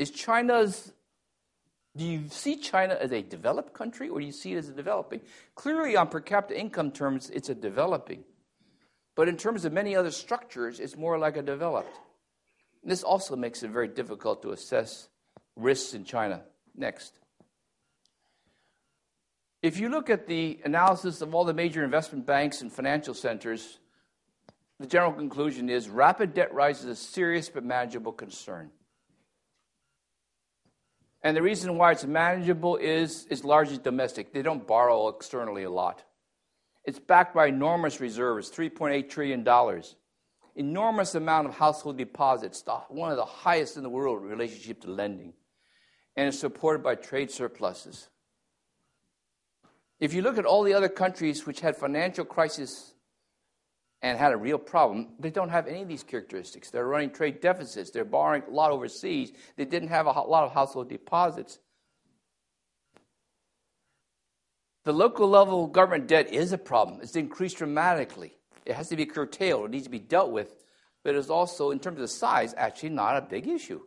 Do you see China as a developed country, or do you see it as a developing? Clearly, on per capita income terms, it's a developing. But in terms of many other structures, it's more like a developed. And this also makes it very difficult to assess risks in China. Next. If you look at the analysis of all the major investment banks and financial centers, the general conclusion is rapid debt rise is a serious but manageable concern. And the reason why it's manageable is largely domestic. They don't borrow externally a lot. It's backed by enormous reserves, $3.8 trillion. Enormous amount of household deposits, one of the highest in the world in relationship to lending. And it's supported by trade surpluses. If you look at all the other countries which had financial crisis and had a real problem, they don't have any of these characteristics. They're running trade deficits. They're borrowing a lot overseas. They didn't have a lot of household deposits. The local level government debt is a problem. It's increased dramatically. It has to be curtailed. It needs to be dealt with. But it's also, in terms of the size, actually not a big issue.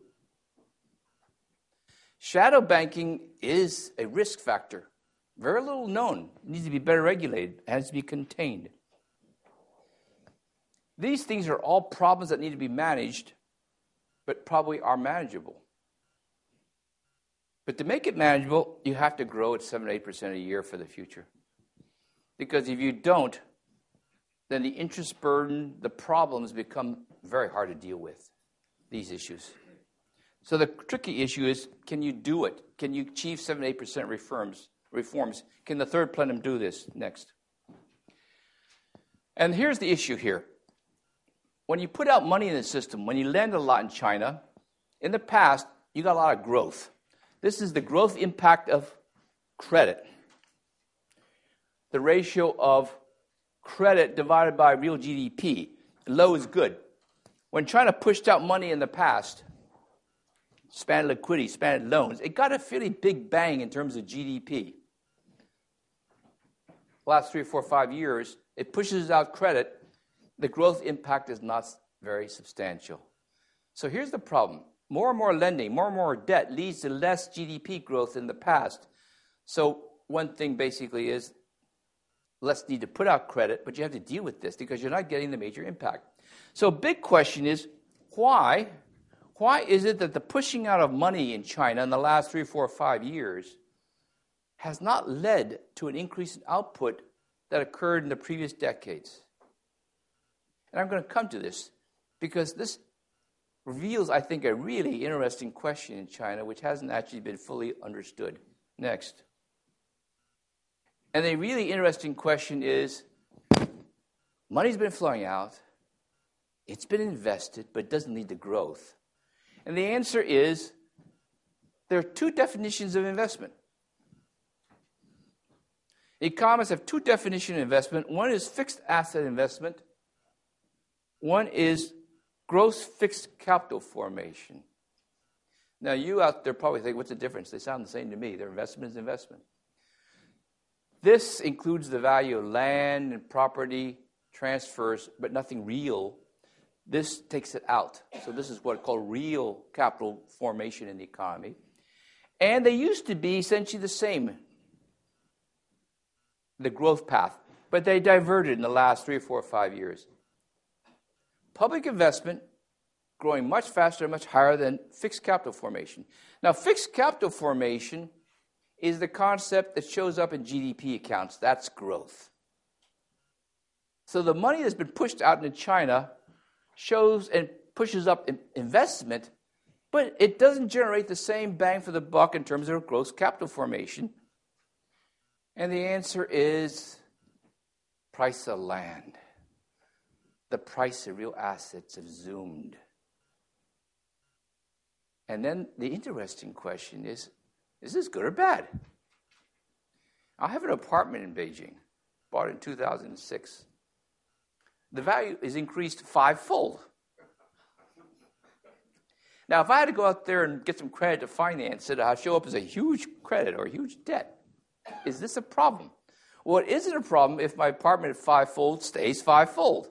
Shadow banking is a risk factor. Very little known. It needs to be better regulated. It has to be contained. These things are all problems that need to be managed, but probably are manageable. But to make it manageable, you have to grow at 7-8% a year for the future. Because if you don't, then the interest burden, the problems become very hard to deal with, these issues. So the tricky issue is, can you do it? Can you achieve 7-8% reforms? Can the third plenum do this? Next. And here's the issue here. When you put out money in the system, when you lend a lot in China, in the past, you got a lot of growth. This is the growth impact of credit. The ratio of credit divided by real GDP. Low is good. When China pushed out money in the past, expanded liquidity, expanded loans, it got a fairly big bang in terms of GDP. The last 3 or 4 or 5 years, it pushes out credit. The growth impact is not very substantial. So here's the problem. More and more lending, more and more debt leads to less GDP growth in the past. So one thing basically is less need to put out credit, but you have to deal with this because you're not getting the major impact. So a big question is, why? Why is it that the pushing out of money in China in the last 3, 4, 5 years has not led to an increase in output that occurred in the previous decades? And I'm going to come to this because this reveals, I think, a really interesting question in China which hasn't actually been fully understood. Next. And the really interesting question is, money's been flowing out, it's been invested, but it doesn't lead to growth. And the answer is, there are 2 definitions of investment. Economists have 2 definitions of investment. One is fixed asset investment. One is gross fixed capital formation. Now, you out there probably think, what's the difference? They sound the same to me. Their investment is investment. This includes the value of land and property, transfers, but nothing real. This takes it out. So this is what I call real capital formation in the economy. And they used to be essentially the same, the growth path, but they diverted in the last 3 or 4 or 5 years. Public investment growing much faster, much higher than fixed capital formation. Now, fixed capital formation is the concept that shows up in GDP accounts. That's growth. So the money that's been pushed out into China shows and pushes up investment, but it doesn't generate the same bang for the buck in terms of gross capital formation. And the answer is price of land. The price of real assets have zoomed. And then the interesting question is this good or bad? I have an apartment in Beijing, bought in 2006. The value is increased 5-fold. Now, if I had to go out there and get some credit to finance it, I'll show up as a huge credit or a huge debt. Is this a problem? Well, it isn't a problem if my apartment at 5-fold stays 5-fold.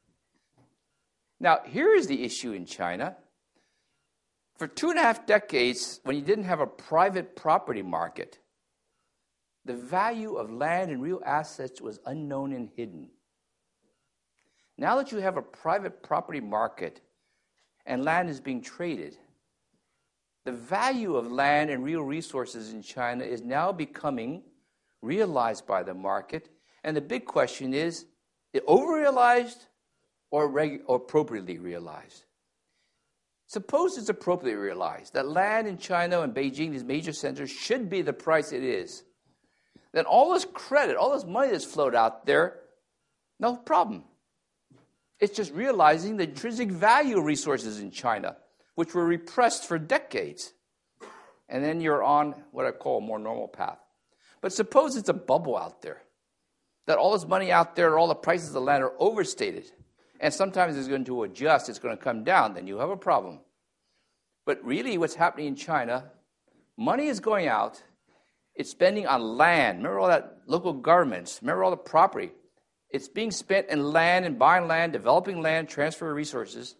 Now, here is the issue in China. For 2.5 decades, when you didn't have a private property market, the value of land and real assets was unknown and hidden. Now that you have a private property market and land is being traded, the value of land and real resources in China is now becoming realized by the market. And the big question is it over-realized or appropriately realized? Suppose it's appropriately realized that land in China and Beijing, these major centers, should be the price it is. Then all this credit, all this money that's flowed out there, no problem. It's just realizing the intrinsic value of resources in China, which were repressed for decades. And then you're on what I call a more normal path. But suppose it's a bubble out there, that all this money out there, all the prices of land are overstated. And sometimes it's going to adjust, it's going to come down, then you have a problem. But really what's happening in China, money is going out, it's spending on land. Remember all that local governments, remember all the property. It's being spent in land and buying land, developing land, transfer of resources.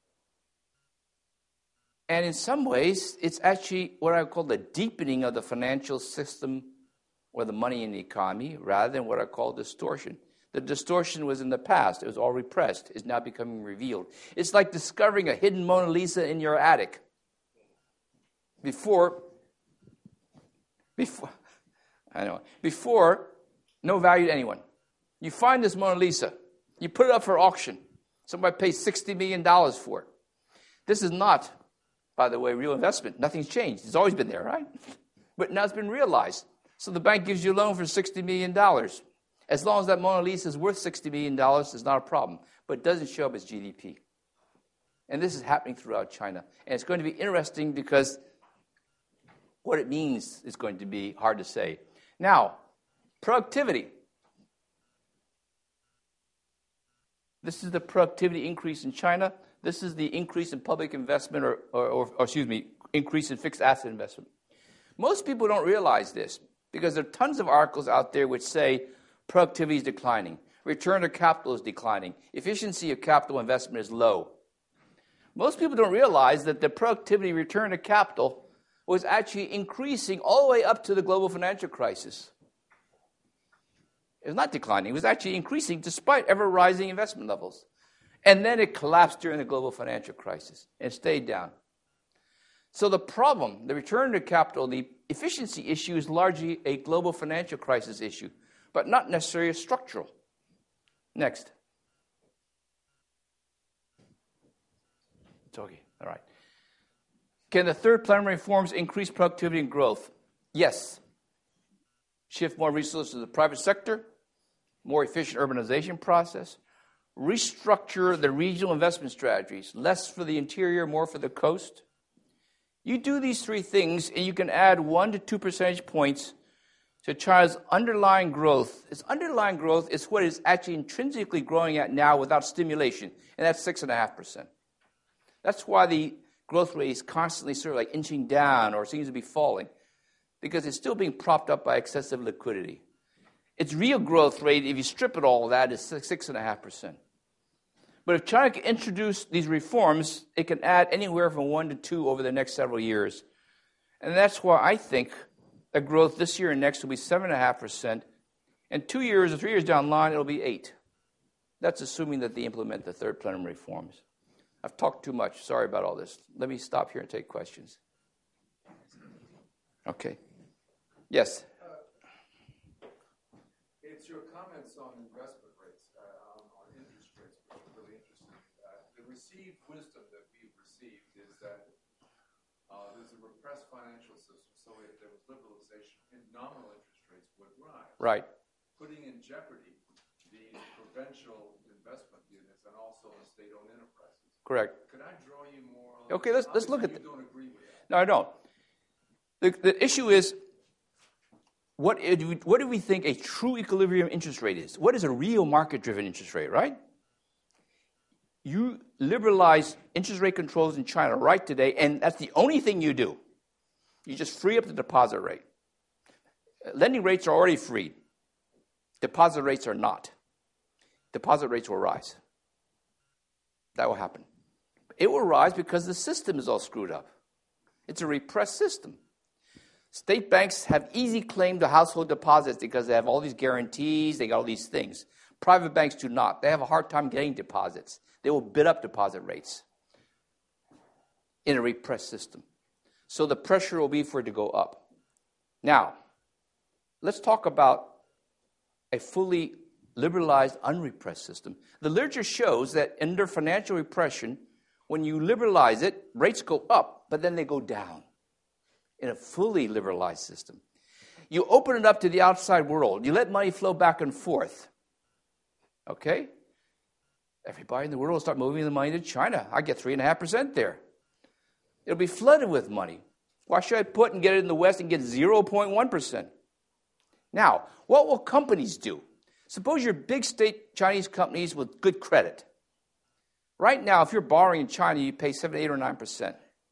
And in some ways, it's actually what I call the deepening of the financial system or the money in the economy rather than what I call distortion. The distortion was in the past. It was all repressed. It's now becoming revealed. It's like discovering a hidden Mona Lisa in your attic. Before, no value to anyone. You find this Mona Lisa. You put it up for auction. Somebody pays $60 million for it. This is not, by the way, real investment. Nothing's changed. It's always been there, right? But now it's been realized. So the bank gives you a loan for $60 million. As long as that Mona Lisa is worth $60 million, it's not a problem. But it doesn't show up as GDP. And this is happening throughout China. And it's going to be interesting because What it means is going to be hard to say. Now, productivity. This is the productivity increase in China. This is the increase in public investment increase in fixed asset investment. Most people don't realize this because there are tons of articles out there which say productivity is declining, return to capital is declining, efficiency of capital investment is low. Most people don't realize that the productivity return to capital was actually increasing all the way up to the global financial crisis. It was not declining. It was actually increasing despite ever-rising investment levels. And then it collapsed during the global financial crisis and stayed down. So the problem, the return to capital, the efficiency issue is largely a global financial crisis issue, but not necessarily structural. Next. It's okay. All right. Can the third plenary reforms increase productivity and growth? Yes. Shift more resources to the private sector, more efficient urbanization process, restructure the regional investment strategies, less for the interior, more for the coast. You do these three things, and you can add 1 to 2 percentage points to China's underlying growth. Its underlying growth is what it's actually intrinsically growing at now without stimulation, and that's 6.5%. That's why the growth rate is constantly sort of like inching down or seems to be falling, because it's still being propped up by excessive liquidity. Its real growth rate, if you strip it all of that, is 6.5%. But if China can introduce these reforms, it can add anywhere from 1 to 2 over the next several years. And that's why I think the growth this year and next will be 7.5%, and 2 years or 3 years down the line, it'll be 8%. That's assuming that they implement the third plenary reforms. I've talked too much. Sorry about all this. Let me stop here and take questions. Okay. Yes? It's your comments on investment rates, on interest rates, which are really interesting. The received wisdom that we've received is that there's a repressed financial system, so if there was liberalization, nominal interest rates would rise. Right. Putting in jeopardy the provincial investment units and also the state-owned enterprises. Correct. Could I draw you more on Okay, let's look at you don't agree with that. No, I don't. The issue is, what do we think a true equilibrium interest rate is? What is a real market-driven interest rate, right? You liberalize interest rate controls in China right today, and that's the only thing you do. You just free up the deposit rate. Lending rates are already free. Deposit rates are not. Deposit rates will rise. That will happen. It will rise because the system is all screwed up. It's a repressed system. State banks have easy claim to household deposits because they have all these guarantees, they got all these things. Private banks do not. They have a hard time getting deposits. They will bid up deposit rates in a repressed system. So the pressure will be for it to go up. Now, let's talk about a fully liberalized, unrepressed system. The literature shows that under financial repression, when you liberalize it, rates go up, but then they go down in a fully liberalized system. You open it up to the outside world. You let money flow back and forth. Okay? Everybody in the world will start moving the money to China. I get 3.5% there. It'll be flooded with money. Why should I put and get it in the West and get 0.1%? Now, what will companies do? Suppose you're big state Chinese companies with good credit. Right now, if you're borrowing in China, you pay 7, 8, or 9%.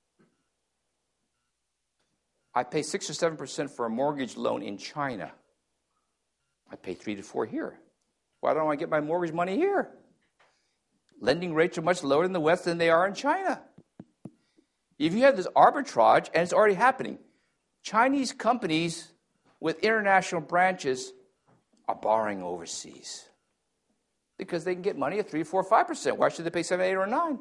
I pay 6 or 7% for a mortgage loan in China. I pay 3 to 4 here. Why don't I get my mortgage money here? Lending rates are much lower in the West than they are in China. If you have this arbitrage, and it's already happening, Chinese companies with international branches are borrowing overseas because they can get money at 3, 4, 5%. Why should they pay 7, 8, or 9?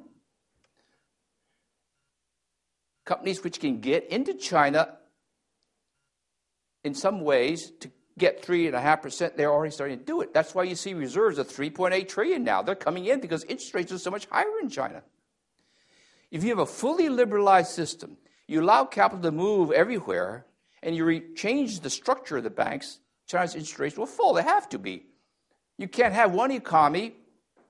Companies which can get into China in some ways to get 3.5%, they're already starting to do it. That's why you see reserves of 3.8 trillion now. They're coming in because interest rates are so much higher in China. If you have a fully liberalized system, you allow capital to move everywhere, and you change the structure of the banks, China's interest rates will fall. They have to be. You can't have one economy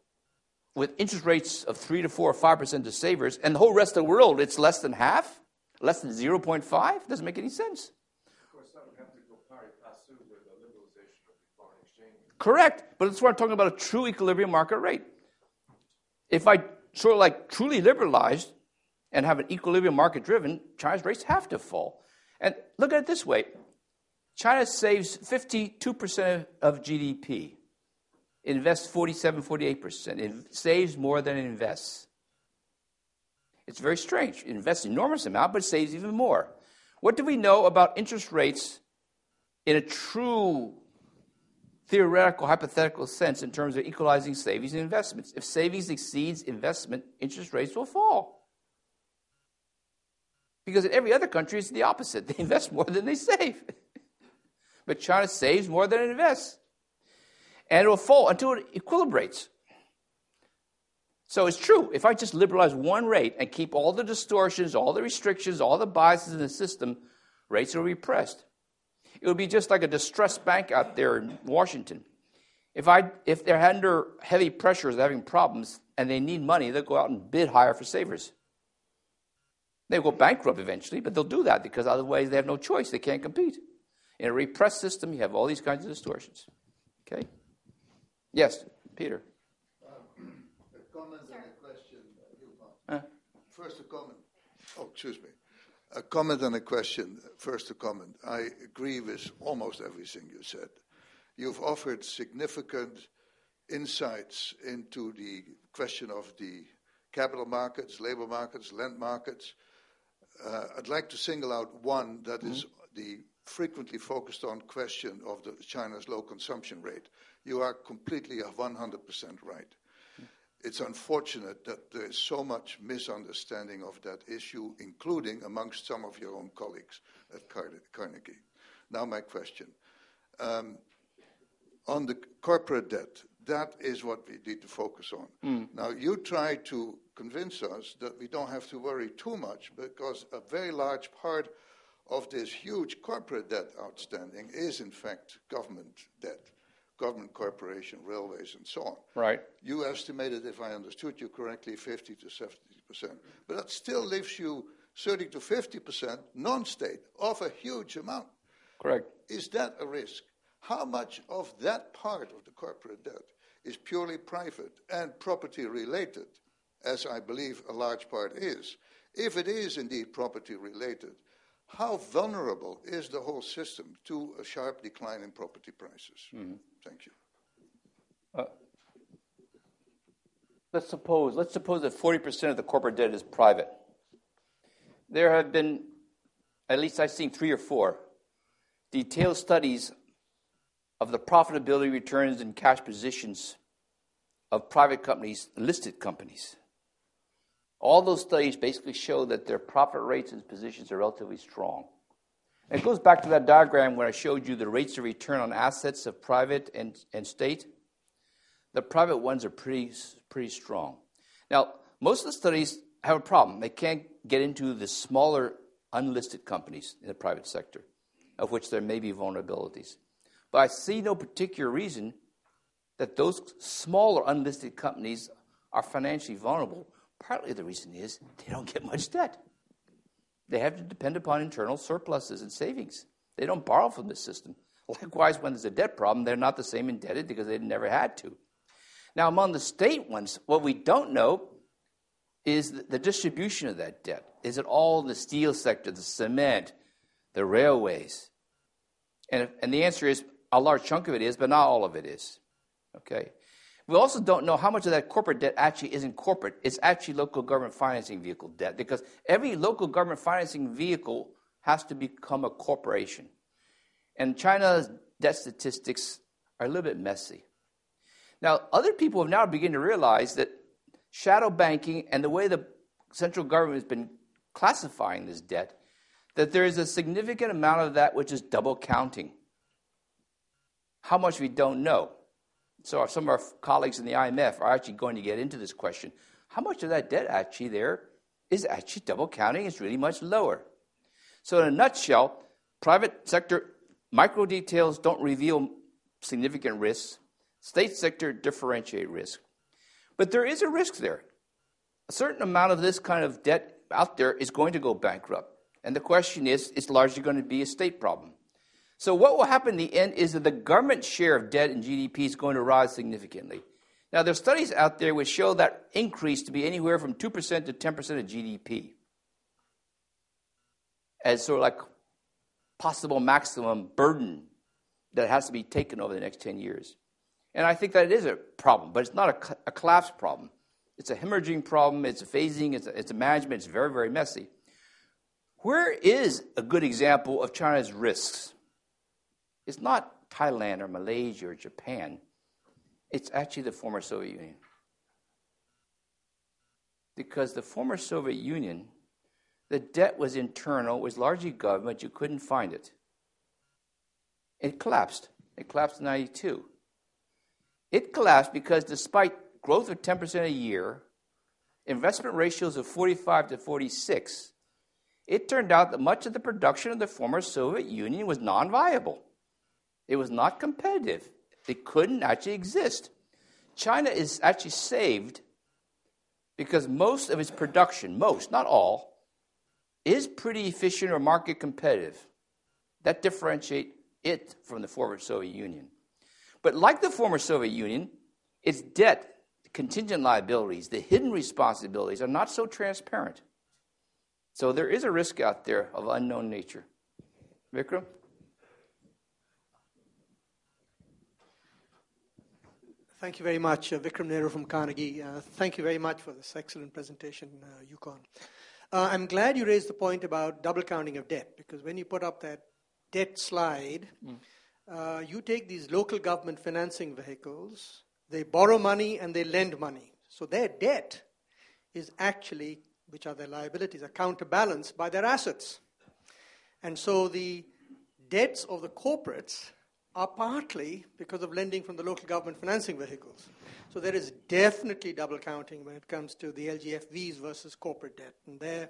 with interest rates of 3 to 4 or 5% to savers, and the whole rest of the world, it's less than half. Less than 0.5? Doesn't make any sense. Of course, that would have to go pari passu with the liberalization of the foreign exchange. Correct. But that's why I'm talking about a true equilibrium market rate. If I sort of like truly liberalized and have an equilibrium market driven, China's rates have to fall. And look at it this way. China saves 52% of GDP, invests 47, 48%. It saves more than it invests. It's very strange. It invests an enormous amount, but it saves even more. What do we know about interest rates in a true theoretical, hypothetical sense in terms of equalizing savings and investments? If savings exceeds investment, interest rates will fall. Because in every other country, it's the opposite. They invest more than they save. But China saves more than it invests. And it will fall until it equilibrates. So it's true. If I just liberalize one rate and keep all the distortions, all the restrictions, all the biases in the system, rates will be repressed. It would be just like a distressed bank out there in Washington. If they're under heavy pressures, having problems, and they need money, they'll go out and bid higher for savers. They'll go bankrupt eventually, but they'll do that because otherwise they have no choice. They can't compete. In a repressed system, you have all these kinds of distortions. Okay? Yes, Peter. A comment and a question. First a comment. Oh, excuse me. A comment and a question. First a comment. I agree with almost everything you said. You've offered significant insights into the question of the capital markets, labor markets, land markets. I'd like to single out one that is the frequently focused on question of China's low consumption rate. You are completely 100% right. It's unfortunate that there is so much misunderstanding of that issue, including amongst some of your own colleagues at Carnegie. Now my question. On the corporate debt, that is what we need to focus on. Now, you try to convince us that we don't have to worry too much because a very large part of this huge corporate debt outstanding is, in fact, government debt, government corporation, railways, and so on. Right. You estimated, if I understood you correctly, 50 to 70%. But that still leaves you 30 to 50% non-state of a huge amount. Correct. Is that a risk? How much of that part of the corporate debt is purely private and property related, as I believe a large part is? If it is indeed property related, how vulnerable is the whole system to a sharp decline in property prices? Thank you. Let's suppose that 40% of the corporate debt is private. There have been, at least I've seen 3 or 4, detailed studies of the profitability returns and cash positions of private companies, listed companies. All those studies basically show that their profit rates and positions are relatively strong. And it goes back to that diagram where I showed you the rates of return on assets of private and state. The private ones are pretty strong. Now, most of the studies have a problem. They can't get into the smaller unlisted companies in the private sector, of which there may be vulnerabilities. But I see no particular reason that those smaller unlisted companies are financially vulnerable. Partly the reason is they don't get much debt. They have to depend upon internal surpluses and savings. They don't borrow from the system. Likewise, when there's a debt problem, they're not the same indebted because they never had to. Now, among the state ones, what we don't know is the distribution of that debt. Is it all in the steel sector, the cement, the railways? And the answer is a large chunk of it is, but not all of it is. Okay? We also don't know how much of that corporate debt actually isn't corporate. It's actually local government financing vehicle debt, because every local government financing vehicle has to become a corporation. And China's debt statistics are a little bit messy. Now, other people have now begun to realize that shadow banking and the way the central government has been classifying this debt, that there is a significant amount of that which is double counting. How much we don't know. So some of our colleagues in the IMF are actually going to get into this question. How much of that debt actually there is actually double counting? It's really much lower. So in a nutshell, private sector micro details don't reveal significant risks. State sector differentiate risk. But there is a risk there. A certain amount of this kind of debt out there is going to go bankrupt. And the question is, it's largely going to be a state problem. So what will happen in the end is that the government share of debt in GDP is going to rise significantly. Now, there are studies out there which show that increase to be anywhere from 2% to 10% of GDP as sort of like possible maximum burden that has to be taken over the next 10 years. And I think that it is a problem, but it's not a collapse problem. It's a hemorrhaging problem, it's a phasing, it's a management, it's very, very messy. Where is a good example of China's risks? It's not Thailand or Malaysia or Japan. It's actually the former Soviet Union. Because the former Soviet Union, the debt was internal, was largely government, you couldn't find it. It collapsed. It collapsed in 1992. It collapsed because despite growth of 10% a year, investment ratios of 45 to 46, it turned out that much of the production of the former Soviet Union was non-viable. It was not competitive. It couldn't actually exist. China is actually saved because most of its production, most, not all, is pretty efficient or market competitive. That differentiates it from the former Soviet Union. But like the former Soviet Union, its debt, contingent liabilities, the hidden responsibilities are not so transparent. So there is a risk out there of unknown nature. Vikram? Thank you very much, Vikram Nehru from Carnegie. Thank you very much for this excellent presentation, Yukon. I'm glad you raised the point about double counting of debt, because when you put up that debt slide, you take these local government financing vehicles, they borrow money and they lend money. So their debt is actually, which are their liabilities, are counterbalanced by their assets. And so the debts of the corporates are partly because of lending from the local government financing vehicles. So there is definitely double counting when it comes to the LGFVs versus corporate debt. And there,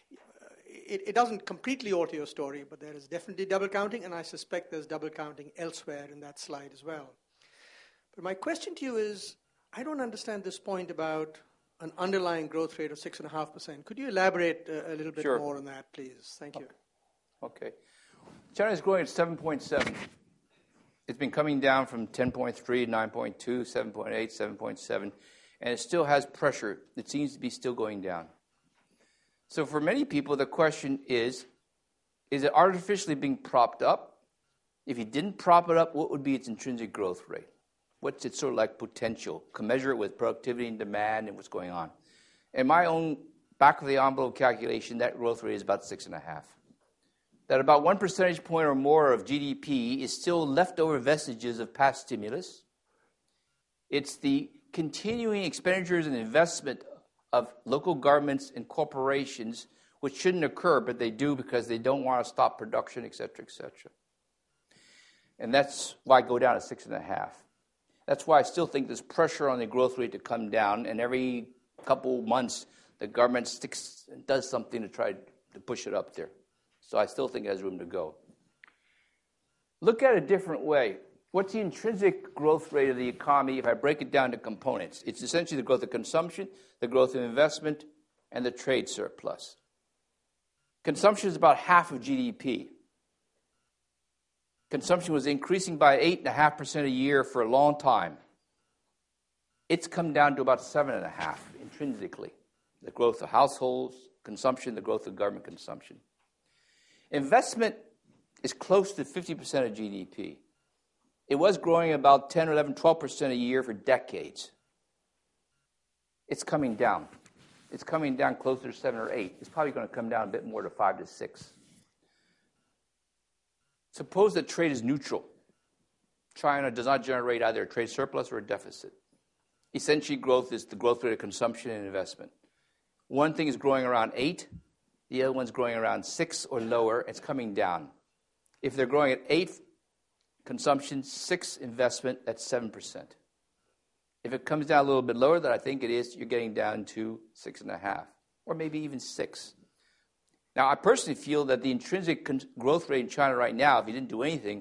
it doesn't completely alter your story, but there is definitely double counting, and I suspect there's double counting elsewhere in that slide as well. But my question to you is, I don't understand this point about an underlying growth rate of 6.5%. Could you elaborate a little bit more on that, please? Thank you. Okay. China is growing at 7.7. It's been coming down from 10.3, 9.2, 7.8, 7.7, and it still has pressure. It seems to be still going down. So for many people, the question is it artificially being propped up? If you didn't prop it up, what would be its intrinsic growth rate? What's its sort of like potential? Can measure it with productivity and demand and what's going on. In my own back-of-the-envelope calculation, that growth rate is about 6.5. That about 1 percentage point or more of GDP is still leftover vestiges of past stimulus. It's the continuing expenditures and investment of local governments and corporations, which shouldn't occur, but they do because they don't want to stop production, et cetera, et cetera. And that's why I go down to 6.5. That's why I still think there's pressure on the growth rate to come down, and every couple months the government does something to try to push it up there. So I still think it has room to go. Look at it a different way. What's the intrinsic growth rate of the economy if I break it down to components? It's essentially the growth of consumption, the growth of investment, and the trade surplus. Consumption is about half of GDP. Consumption was increasing by 8.5% a year for a long time. It's come down to about 7.5% intrinsically. The growth of households, consumption, the growth of government consumption. Investment is close to 50% of GDP. It was growing about 10, 11, 12% a year for decades. It's coming down. It's coming down closer to 7 or 8. It's probably going to come down a bit more to 5 to 6. Suppose that trade is neutral. China does not generate either a trade surplus or a deficit. Essentially, growth is the growth rate of consumption and investment. One thing is growing around 8. The other one's growing around 6 or lower. It's coming down. If they're growing at 8 consumption, 6 investment, that's 7%. If it comes down a little bit lower than I think it is, you're getting down to 6.5, or maybe even 6. Now, I personally feel that the intrinsic growth rate in China right now, if you didn't do anything,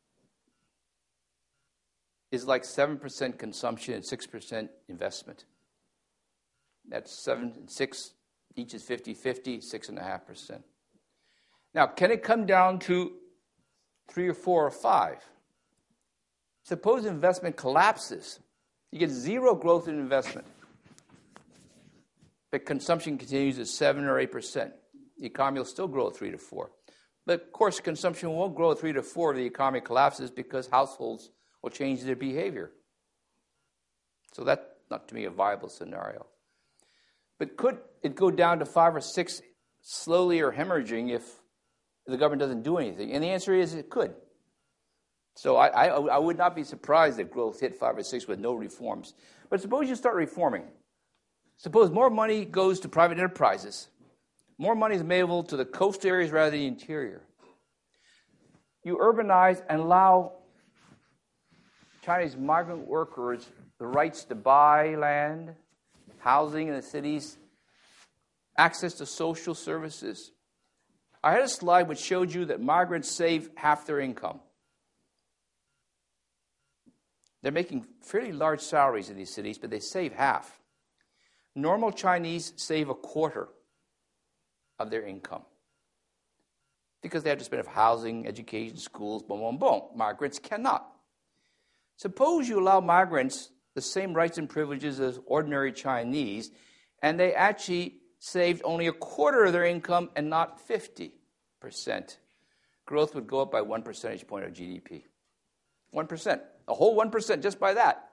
is like 7% consumption and 6% investment. That's 7 and 6. Each is 50-50, 6.5%. Now, can it come down to 3 or 4 or 5? Suppose investment collapses. You get zero growth in investment, but consumption continues at 7 or 8%. The economy will still grow at 3 to 4. But of course, consumption won't grow at 3 to 4 if the economy collapses because households will change their behavior. So that's not, to me, a viable scenario. But could it go down to 5 or 6 slowly or hemorrhaging if the government doesn't do anything? And the answer is it could. So I would not be surprised if growth hit 5 or 6 with no reforms. But suppose you start reforming. Suppose more money goes to private enterprises. More money is available to the coast areas rather than the interior. You urbanize and allow Chinese migrant workers the rights to buy land, housing in the cities, access to social services. I had a slide which showed you that migrants save half their income. They're making fairly large salaries in these cities, but they save half. Normal Chinese save a quarter of their income because they have to spend on housing, education, schools, boom, boom, boom. Migrants cannot. Suppose you allow migrants the same rights and privileges as ordinary Chinese, and they actually saved only a quarter of their income and not 50%. Growth would go up by 1 percentage point of GDP. 1%. A whole 1% just by that.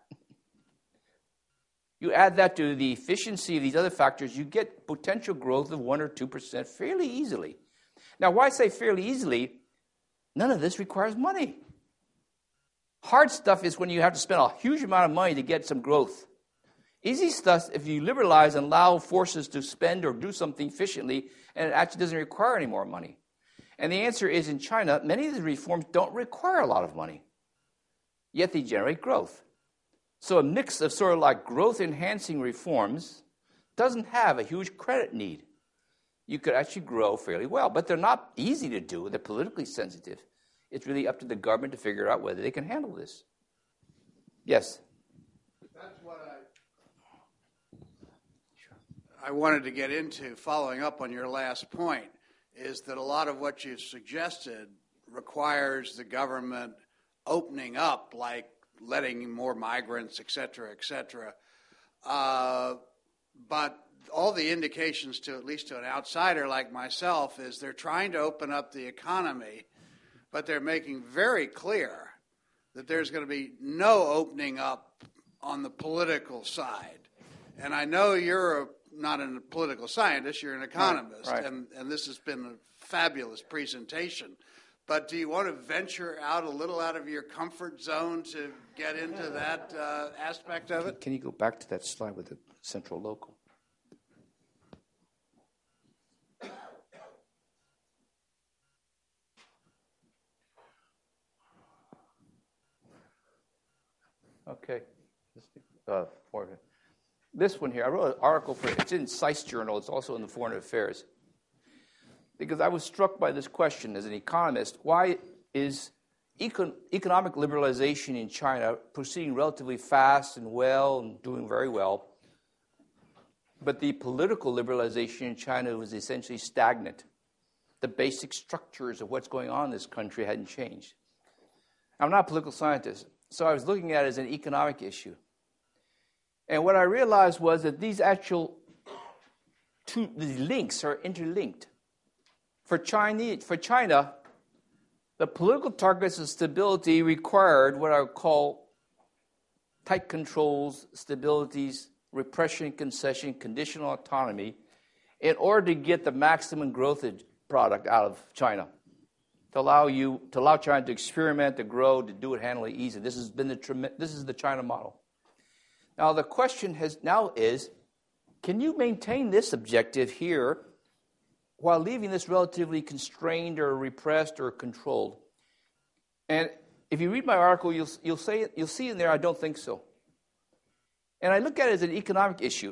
You add that to the efficiency of these other factors, you get potential growth of 1 or 2% fairly easily. Now, why say fairly easily? None of this requires money. Hard stuff is when you have to spend a huge amount of money to get some growth. Easy stuff, if you liberalize and allow forces to spend or do something efficiently, and it actually doesn't require any more money. And the answer is, in China, many of the reforms don't require a lot of money, yet they generate growth. So a mix of sort of like growth-enhancing reforms doesn't have a huge credit need. You could actually grow fairly well, but they're not easy to do. They're politically sensitive. It's really up to the government to figure out whether they can handle this. Yes? That's what I wanted to get into, following up on your last point, is that a lot of what you've suggested requires the government opening up, like letting more migrants, et cetera, et cetera. But all the indications, to at least to an outsider like myself, is they're trying to open up the economy, but they're making very clear that there's going to be no opening up on the political side. And I know you're not a political scientist, you're an economist, right. And this has been a fabulous presentation. But do you want to venture out a little out of your comfort zone to get into that aspect of it? Can you go back to that slide with the central local? Okay. This one here, I wrote an article for it. It's in SAIS Journal. It's also in the Foreign Affairs. Because I was struck by this question as an economist. Why is economic liberalization in China proceeding relatively fast and well and doing very well, but the political liberalization in China was essentially stagnant? The basic structures of what's going on in this country hadn't changed. I'm not a political scientist, so I was looking at it as an economic issue. And what I realized was that these links are interlinked. For China, the political targets of stability required what I would call tight controls, stabilities, repression, concession, conditional autonomy, in order to get the maximum growth product out of China, to allow China to experiment, to grow, to do it handily easy. This is the China model. Now the question is, can you maintain this objective here while leaving this relatively constrained or repressed or controlled? And if you read my article, you'll see in there I don't think so. And I look at it as an economic issue.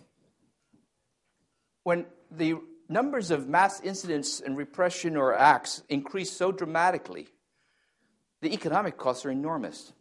When the numbers of mass incidents and repression or acts increase so dramatically, the economic costs are enormous.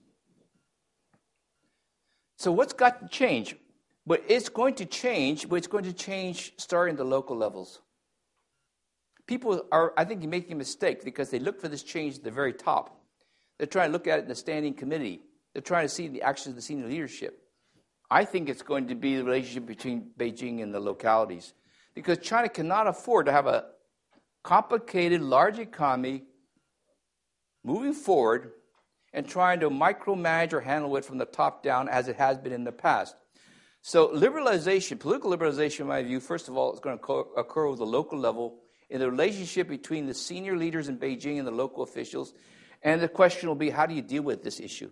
So what's got to change? But it's going to change starting at the local levels. people are, I think, making a mistake because they look for this change at the very top. They're trying to look at it in the standing committee. They're trying to see the actions of the senior leadership. I think it's going to be the relationship between Beijing and the localities, because China cannot afford to have a complicated, large economy moving forward and trying to micromanage or handle it from the top down as it has been in the past. So liberalization, political liberalization, in my view, first of all, is going to occur at the local level in the relationship between the senior leaders in Beijing and the local officials. And the question will be, how do you deal with this issue?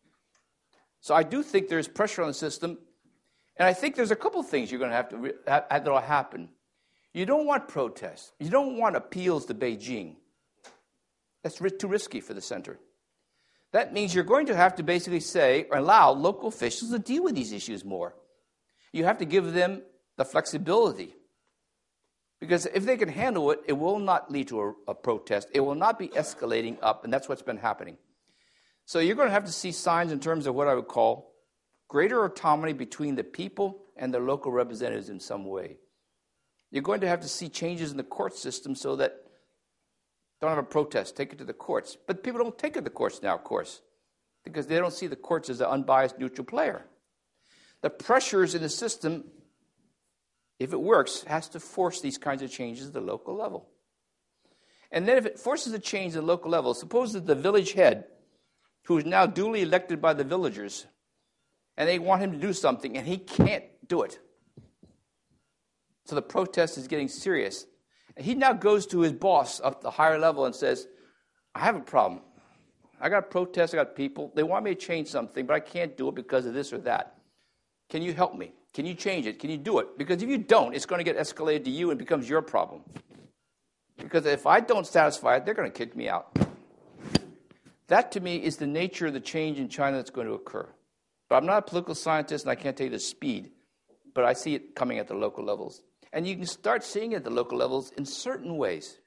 So I do think there's pressure on the system. And I think there's a couple of things you're going to have to that will happen. You don't want protests. You don't want appeals to Beijing. That's too risky for the center. That means you're going to have to basically say or allow local officials to deal with these issues more. You have to give them the flexibility. Because if they can handle it, it will not lead to a protest. It will not be escalating up, and that's what's been happening. So you're going to have to see signs in terms of what I would call greater autonomy between the people and their local representatives in some way. You're going to have to see changes in the court system so that don't have a protest, take it to the courts. But people don't take it to the courts now, of course, because they don't see the courts as an unbiased, neutral player. The pressures in the system, if it works, has to force these kinds of changes at the local level. And then if it forces a change at the local level, suppose that the village head, who is now duly elected by the villagers, and they want him to do something, and he can't do it. So the protest is getting serious. And he now goes to his boss up the higher level and says, I have a problem. I got a protest, I got people. They want me to change something, but I can't do it because of this or that. Can you help me? Can you change it? Can you do it? Because if you don't, it's going to get escalated to you and becomes your problem. Because if I don't satisfy it, they're going to kick me out. That, to me, is the nature of the change in China that's going to occur. But I'm not a political scientist, and I can't tell you the speed, but I see it coming at the local levels. And you can start seeing it at the local levels in certain ways.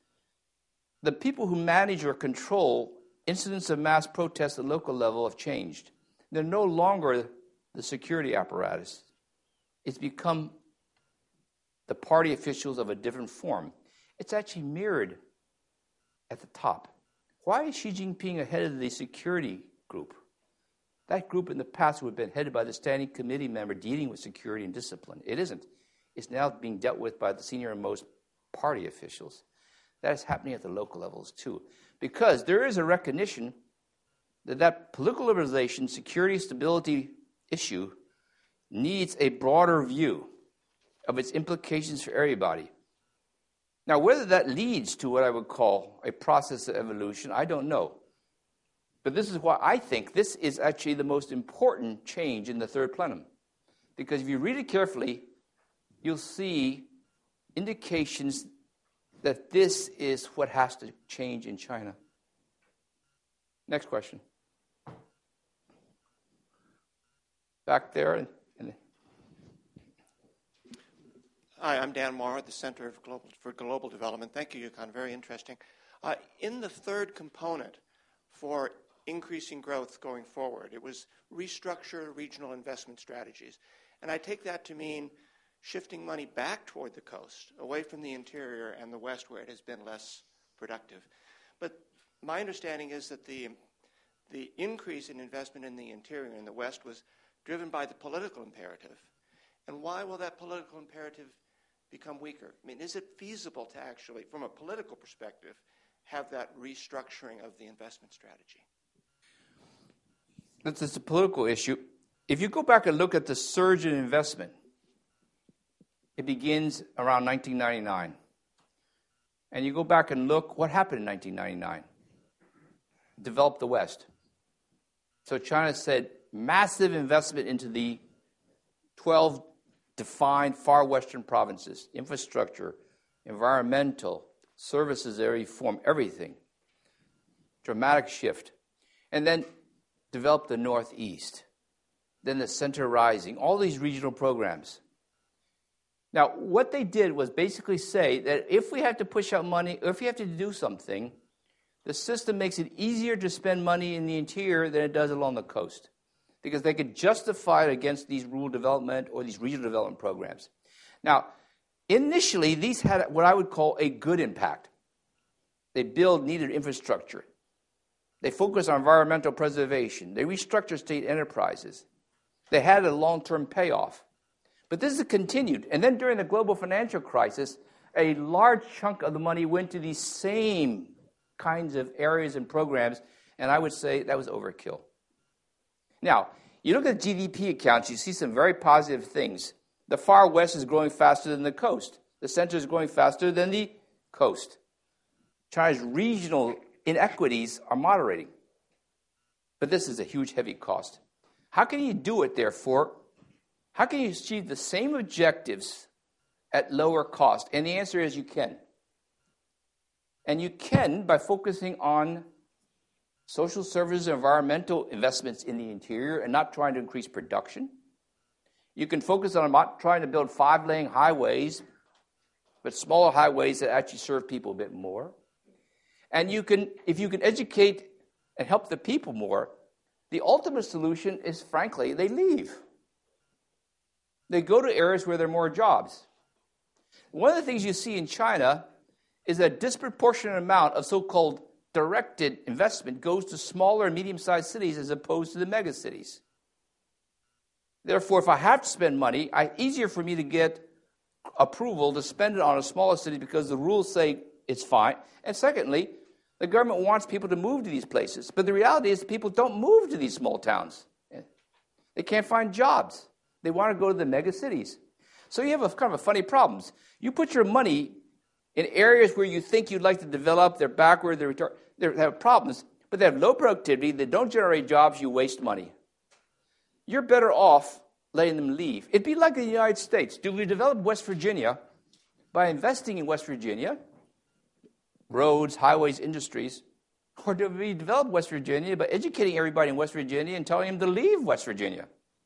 The people who manage or control incidents of mass protests at the local level have changed. They're no longer the security apparatus. It's become the party officials of a different form. It's actually mirrored at the top. Why is Xi Jinping ahead of the security group? That group in the past would have been headed by the standing committee member dealing with security and discipline. It isn't. It's now being dealt with by the senior and most party officials. That is happening at the local levels too. Because there is a recognition that political liberalization, security, stability issue needs a broader view of its implications for everybody. Now, whether that leads to what I would call a process of evolution, I don't know. But this is why I think this is actually the most important change in the third plenum. Because if you read it carefully, you'll see indications that this is what has to change in China. Next question. Back there. Hi, I'm Dan Marr at the Center for Global Development. Thank you, Yukon. Very interesting. In the third component for increasing growth going forward, it was restructure regional investment strategies. And I take that to mean shifting money back toward the coast, away from the interior and the west where it has been less productive. But my understanding is that the increase in investment in the interior and the west was driven by the political imperative. And why will that political imperative become weaker? I mean, is it feasible to actually, from a political perspective, have that restructuring of the investment strategy? It's a political issue. If you go back and look at the surge in investment, it begins around 1999. And you go back and look what happened in 1999. Developed the West. So China said massive investment into the 12 defined far western provinces, infrastructure, environmental, services, reform, everything. Dramatic shift. And then developed the Northeast. Then the Center Rising, all these regional programs. Now, what they did was basically say that if we have to push out money, or if you have to do something, the system makes it easier to spend money in the interior than it does along the coast, because they could justify it against these rural development or these regional development programs. Now, Initially, these had what I would call a good impact. They build needed infrastructure. They focus on environmental preservation. They restructure state enterprises. They had a long-term payoff. But this has continued. And then during the global financial crisis, a large chunk of the money went to these same kinds of areas and programs, and I would say that was overkill. Now, you look at GDP accounts, you see some very positive things. The far west is growing faster than the coast. The center is growing faster than the coast. China's regional inequities are moderating. But this is a huge, heavy cost. How can you do it, therefore? How can you achieve the same objectives at lower cost? And the answer is you can. And you can by focusing on social services and environmental investments in the interior and not trying to increase production. You can focus on not trying to build 5-lane highways, but smaller highways that actually serve people a bit more. And you can, if you can educate and help the people more, the ultimate solution is, frankly, they leave. They go to areas where there are more jobs. One of the things you see in China is that a disproportionate amount of so-called directed investment goes to smaller and medium-sized cities as opposed to the megacities. Therefore, if I have to spend money, it's easier for me to get approval to spend it on a smaller city because the rules say it's fine. And secondly, the government wants people to move to these places. But the reality is people don't move to these small towns. They can't find jobs. They want to go to the mega cities. So you have a kind of a funny problems. You put your money in areas where you think you'd like to develop, they're backward, they have problems, but they have low productivity, they don't generate jobs, you waste money. You're better off letting them leave. It'd be like the United States. Do we develop West Virginia by investing in West Virginia, roads, highways, industries, or do we develop West Virginia by educating everybody in West Virginia and telling them to leave West Virginia?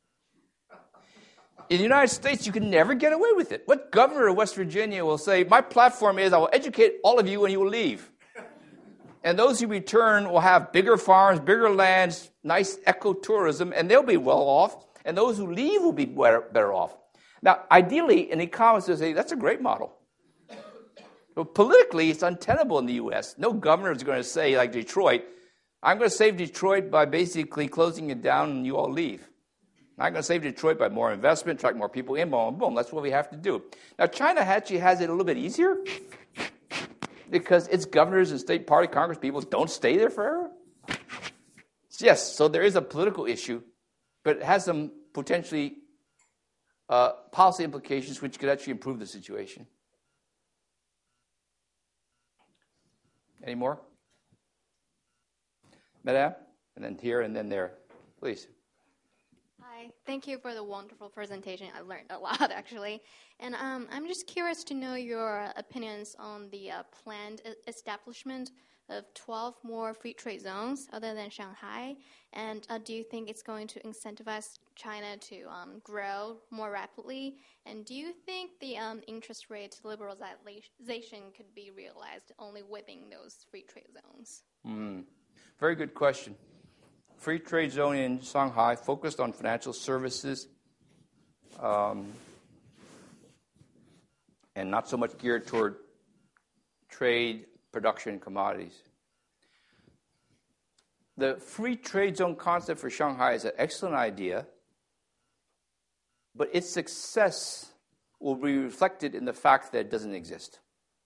In the United States, you can never get away with it. What governor of West Virginia will say, my platform is I will educate all of you and you will leave. And those who return will have bigger farms, bigger lands, nice ecotourism, and they'll be well off. And those who leave will be better off. Now, ideally, an economist will say, that's a great model. But politically, it's untenable in the U.S. No governor is going to say, like Detroit, I'm going to save Detroit by basically closing it down and you all leave. I'm going to save Detroit by more investment, attract more people in, boom, boom. That's what we have to do. Now, China actually has it a little bit easier because its governors and state party Congress people don't stay there forever. Yes, so there is a political issue, but it has some potentially policy implications which could actually improve the situation. Any more? Madame? And then here and then there. Please. Hi, thank you for the wonderful presentation. I learned a lot, actually. And I'm just curious to know your opinions on the planned establishment of 12 more free trade zones other than Shanghai. And do you think it's going to incentivize China to grow more rapidly? And do you think the interest rate liberalization could be realized only within those free trade zones? Very good question. Free trade zone in Shanghai focused on financial services and not so much geared toward trade, production, and commodities. The free trade zone concept for Shanghai is an excellent idea, but its success will be reflected in the fact that it doesn't exist.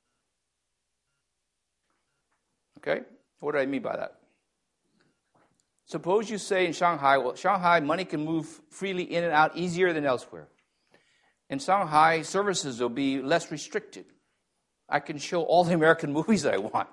Okay? What do I mean by that? Suppose you say in Shanghai, well, Shanghai, money can move freely in and out easier than elsewhere. In Shanghai, services will be less restricted. I can show all the American movies that I want.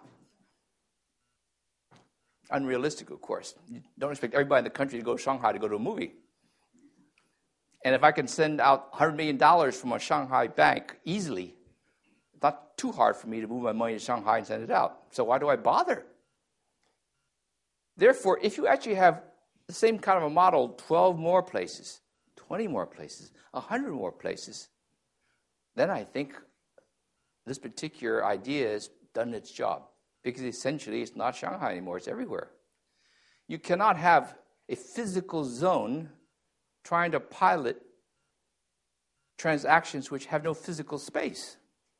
Unrealistic, of course. You don't expect everybody in the country to go to Shanghai to go to a movie. And if I can send out $100 million from a Shanghai bank easily, it's not too hard for me to move my money to Shanghai and send it out. So why do I bother? Therefore, if you actually have the same kind of a model, 12 more places, 20 more places, 100 more places, then I think this particular idea has done its job. Because essentially it's not Shanghai anymore, it's everywhere. You cannot have a physical zone trying to pilot transactions which have no physical space.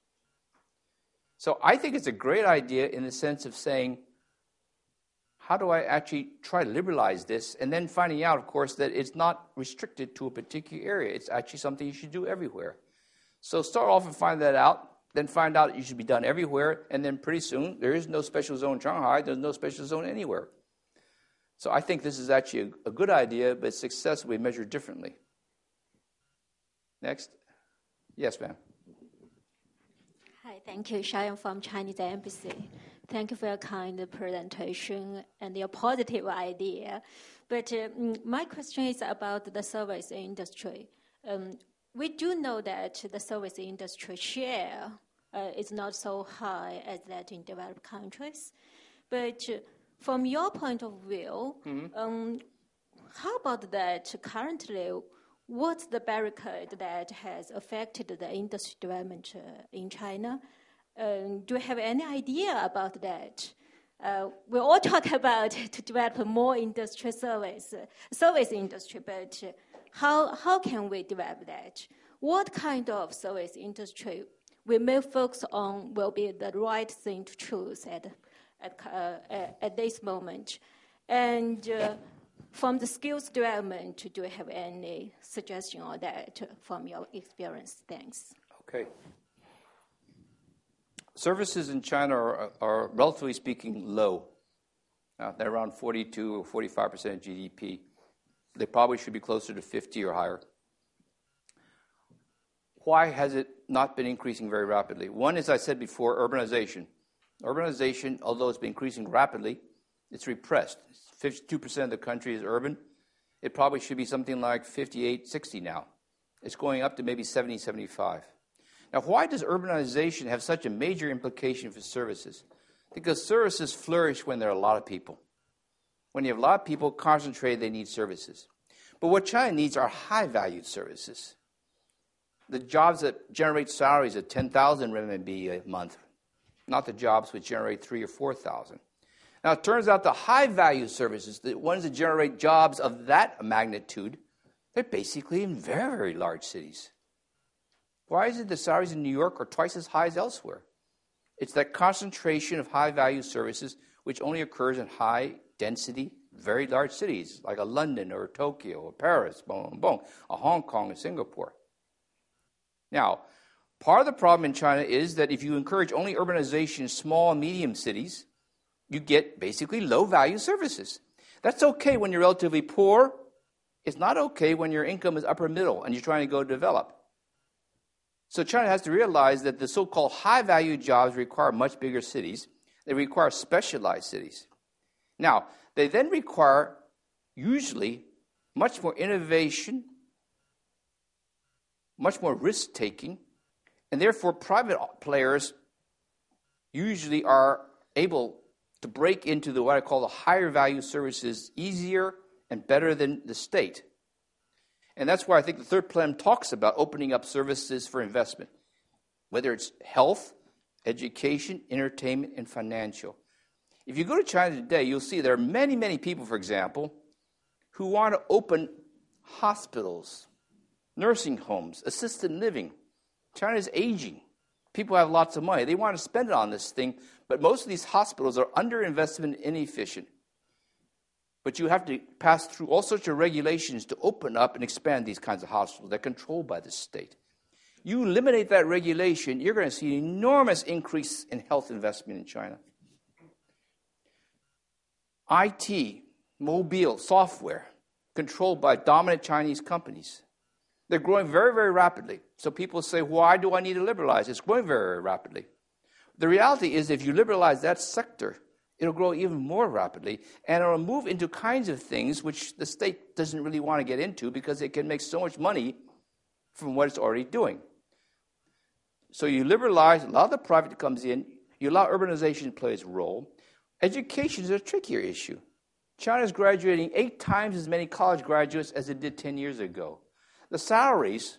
So I think it's a great idea in the sense of saying, how do I actually try to liberalize this? And then finding out, of course, that it's not restricted to a particular area. It's actually something you should do everywhere. So start off and find that out, then find out it should be done everywhere, and then pretty soon there is no special zone in Shanghai, there's no special zone anywhere. So I think this is actually a good idea, but success will be measured differently. Next. Yes, ma'am. Hi, thank you. Shayan from Chinese Embassy. Thank you for your kind presentation and your positive idea. But my question is about the service industry. We do know that the service industry share is not so high as that in developed countries. But from your point of view, how about that currently? What's the barricade that has affected the industry development in China? Do you have any idea about that? We all talk about to develop more industrial service industry, but how can we develop that? What kind of service industry we may focus on will be the right thing to choose at this moment? And from the skills development, do you have any suggestion on that from your experience? Thanks. Okay. Services in China are relatively speaking low. They're around 42 or 45% of GDP. They probably should be closer to 50 or higher. Why has it not been increasing very rapidly? One, as I said before, urbanization. Urbanization, although it's been increasing rapidly, it's repressed. 52% of the country is urban. It probably should be something like 58, 60 now. It's going up to maybe 70, 75. Now, why does urbanization have such a major implication for services? Because services flourish when there are a lot of people. When you have a lot of people concentrated, they need services. But what China needs are high-valued services. The jobs that generate salaries of 10,000 RMB a month, not the jobs which generate 3,000 or 4,000. Now, it turns out the high-value services, the ones that generate jobs of that magnitude, they're basically in very, very large cities. Why is it the salaries in New York are twice as high as elsewhere? It's that concentration of high-value services which only occurs in high-density, very large cities, like a London or Tokyo or Paris, a Hong Kong and Singapore. Now, part of the problem in China is that if you encourage only urbanization in small and medium cities, you get basically low-value services. That's okay when you're relatively poor. It's not okay when your income is upper middle and you're trying to go develop. So China has to realize that the so-called high-value jobs require much bigger cities. They require specialized cities. Now, they then require usually much more innovation, much more risk-taking, and therefore private players usually are able to break into what I call the higher value services easier and better than the state. And that's why I think the third plan talks about opening up services for investment, whether it's health, education, entertainment, and financial. If you go to China today, you'll see there are many, many people, for example, who want to open hospitals, nursing homes, assisted living. China is aging. People have lots of money. They want to spend it on this thing, but most of these hospitals are underinvested and inefficient. But you have to pass through all sorts of regulations to open up and expand these kinds of hospitals. They're controlled by the state. You eliminate that regulation, you're going to see an enormous increase in health investment in China. IT, mobile, software, controlled by dominant Chinese companies. They're growing very, very rapidly. So people say, why do I need to liberalize? It's growing very, very rapidly. The reality is if you liberalize that sector, it'll grow even more rapidly, and it'll move into kinds of things which the state doesn't really want to get into because it can make so much money from what it's already doing. So you liberalize, a lot of the private comes in, you allow urbanization to play its role. Education is a trickier issue. China's graduating 8 times as many college graduates as it did 10 years ago. The salaries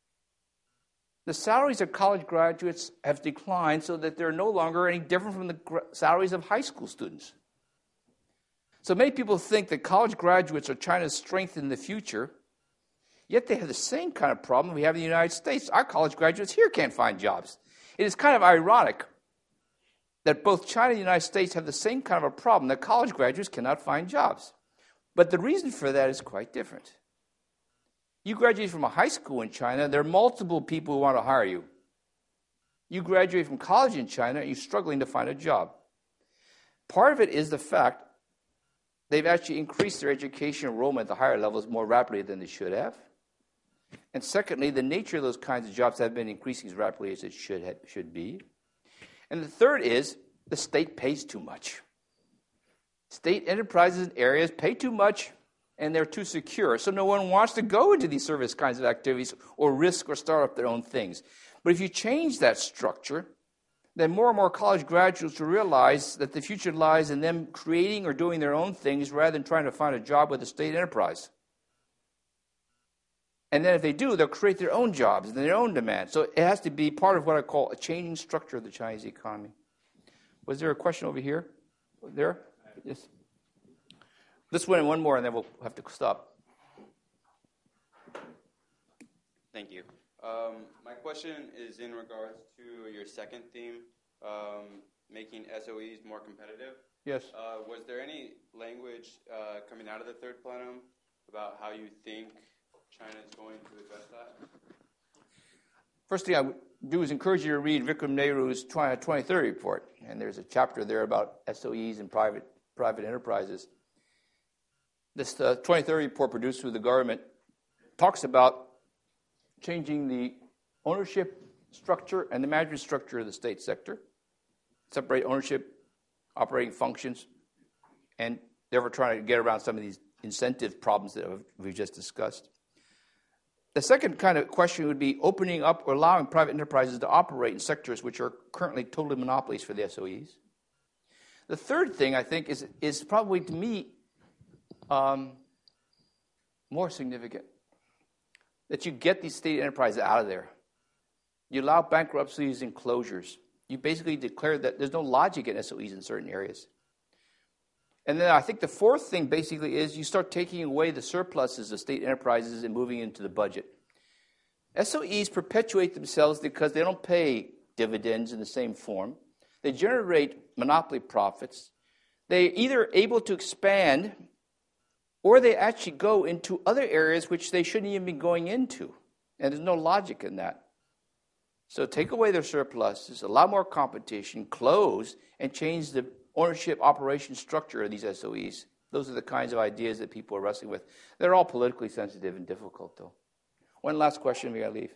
of college graduates have declined so that they're no longer any different from the salaries of high school students. So many people think that college graduates are China's strength in the future. Yet they have the same kind of problem we have in the United States. Our college graduates here can't find jobs. It is kind of ironic that both China and the United States have the same kind of a problem, that college graduates cannot find jobs. But the reason for that is quite different. You graduate from a high school in China, there are multiple people who want to hire you. You graduate from college in China, and you're struggling to find a job. Part of it is the fact they've actually increased their education enrollment at the higher levels more rapidly than they should have. And secondly, the nature of those kinds of jobs have been increasing as rapidly as it should be. And the third is the state pays too much. State enterprises in areas pay too much, and they're too secure. So no one wants to go into these service kinds of activities or risk or start up their own things. But if you change that structure, then more and more college graduates will realize that the future lies in them creating or doing their own things rather than trying to find a job with a state enterprise. And then if they do, they'll create their own jobs and their own demands. So it has to be part of what I call a changing structure of the Chinese economy. Was there a question over here? There? Yes. This one and one more, and then we'll have to stop. Thank you. My question is in regards to your second theme, making SOEs more competitive. Yes. Was there any language coming out of the third plenum about how you think China is going to address that? First thing I would do is encourage you to read Vikram Nehru's 2030 report, and there's a chapter there about SOEs and private enterprises. This 2030 report produced through the government talks about changing the ownership structure and the management structure of the state sector, separate ownership, operating functions, and therefore trying to get around some of these incentive problems that we've just discussed. The second kind of question would be opening up or allowing private enterprises to operate in sectors which are currently totally monopolies for the SOEs. The third thing, I think, is probably, to me, more significant, that you get these state enterprises out of there. You allow bankruptcies and closures. You basically declare that there's no logic in SOEs in certain areas. And then I think the fourth thing basically is you start taking away the surpluses of state enterprises and moving into the budget. SOEs perpetuate themselves because they don't pay dividends in the same form. They generate monopoly profits. They're either able to expand or they actually go into other areas which they shouldn't even be going into. And there's no logic in that. So take away their surpluses, allow more competition, close, and change the ownership operation structure of these SOEs. Those are the kinds of ideas that people are wrestling with. They're all politically sensitive and difficult, though. One last question, we got to leave.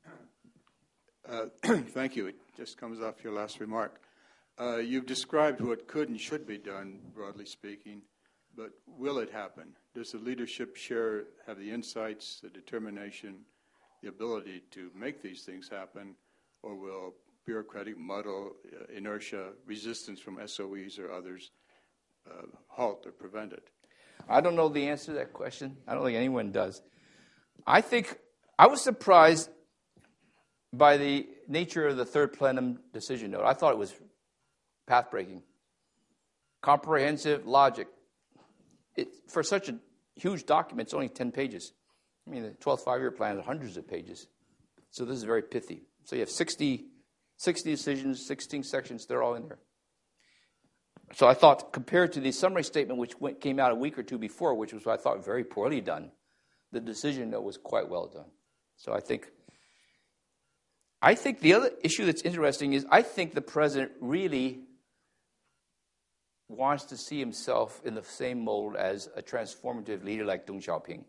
Thank you. It just comes off your last remark. You've described what could and should be done, broadly speaking, but will it happen? Does the leadership have the insights, the determination, the ability to make these things happen, or will bureaucratic muddle, inertia, resistance from SOEs or others halt or prevent it? I don't know the answer to that question. I don't think anyone does. I think I was surprised by the nature of the third plenum decision note. I thought it was path-breaking, comprehensive logic. For such a huge document, it's only 10 pages. I mean, the 12th five-year plan is hundreds of pages. So this is very pithy. So you have 60 decisions, 16 sections, they're all in there. So I thought, compared to the summary statement which came out a week or two before, which was, I thought, very poorly done, the decision note was quite well done. So I think the other issue that's interesting is I think the president really wants to see himself in the same mold as a transformative leader like Deng Xiaoping.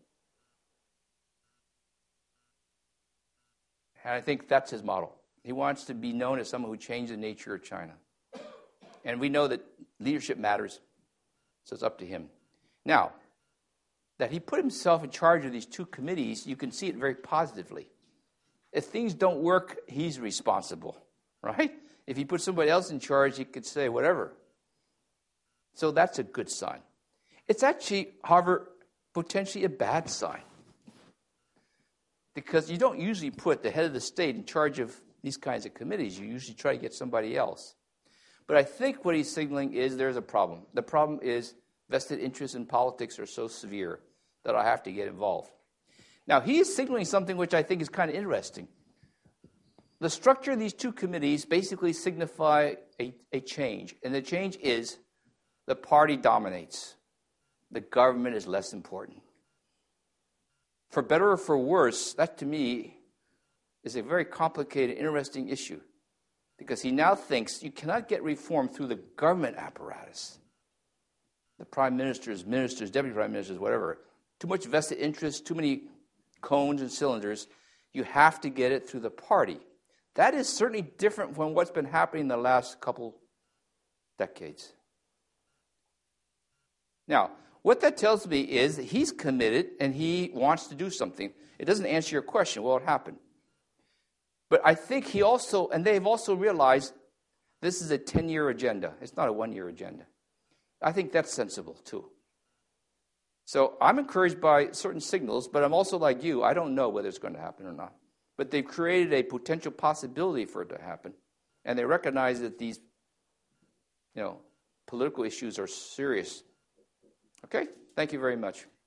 And I think that's his model. He wants to be known as someone who changed the nature of China. And we know that leadership matters, so it's up to him. Now, that he put himself in charge of these two committees, you can see it very positively. If things don't work, he's responsible, right? If he put somebody else in charge, he could say whatever. So that's a good sign. It's actually, however, potentially a bad sign. Because you don't usually put the head of the state in charge of these kinds of committees. You usually try to get somebody else. But I think what he's signaling is there's a problem. The problem is vested interests in politics are so severe that I have to get involved. Now, he is signaling something which I think is kind of interesting. The structure of these two committees basically signify a change, and the change is the party dominates. The government is less important. For better or for worse, that to me is a very complicated, interesting issue, because he now thinks you cannot get reform through the government apparatus. The prime ministers, deputy prime ministers, whatever. Too much vested interest, too many cones and cylinders. You have to get it through the party. That is certainly different from what's been happening in the last couple decades. Now, what that tells me is that he's committed and he wants to do something. It doesn't answer your question, well, what happened? But I think he also, and they've also realized this is a 10-year agenda. It's not a one-year agenda. I think that's sensible, too. So I'm encouraged by certain signals, but I'm also like you. I don't know whether it's going to happen or not. But they've created a potential possibility for it to happen. And they recognize that these, political issues are serious. Okay? Thank you very much.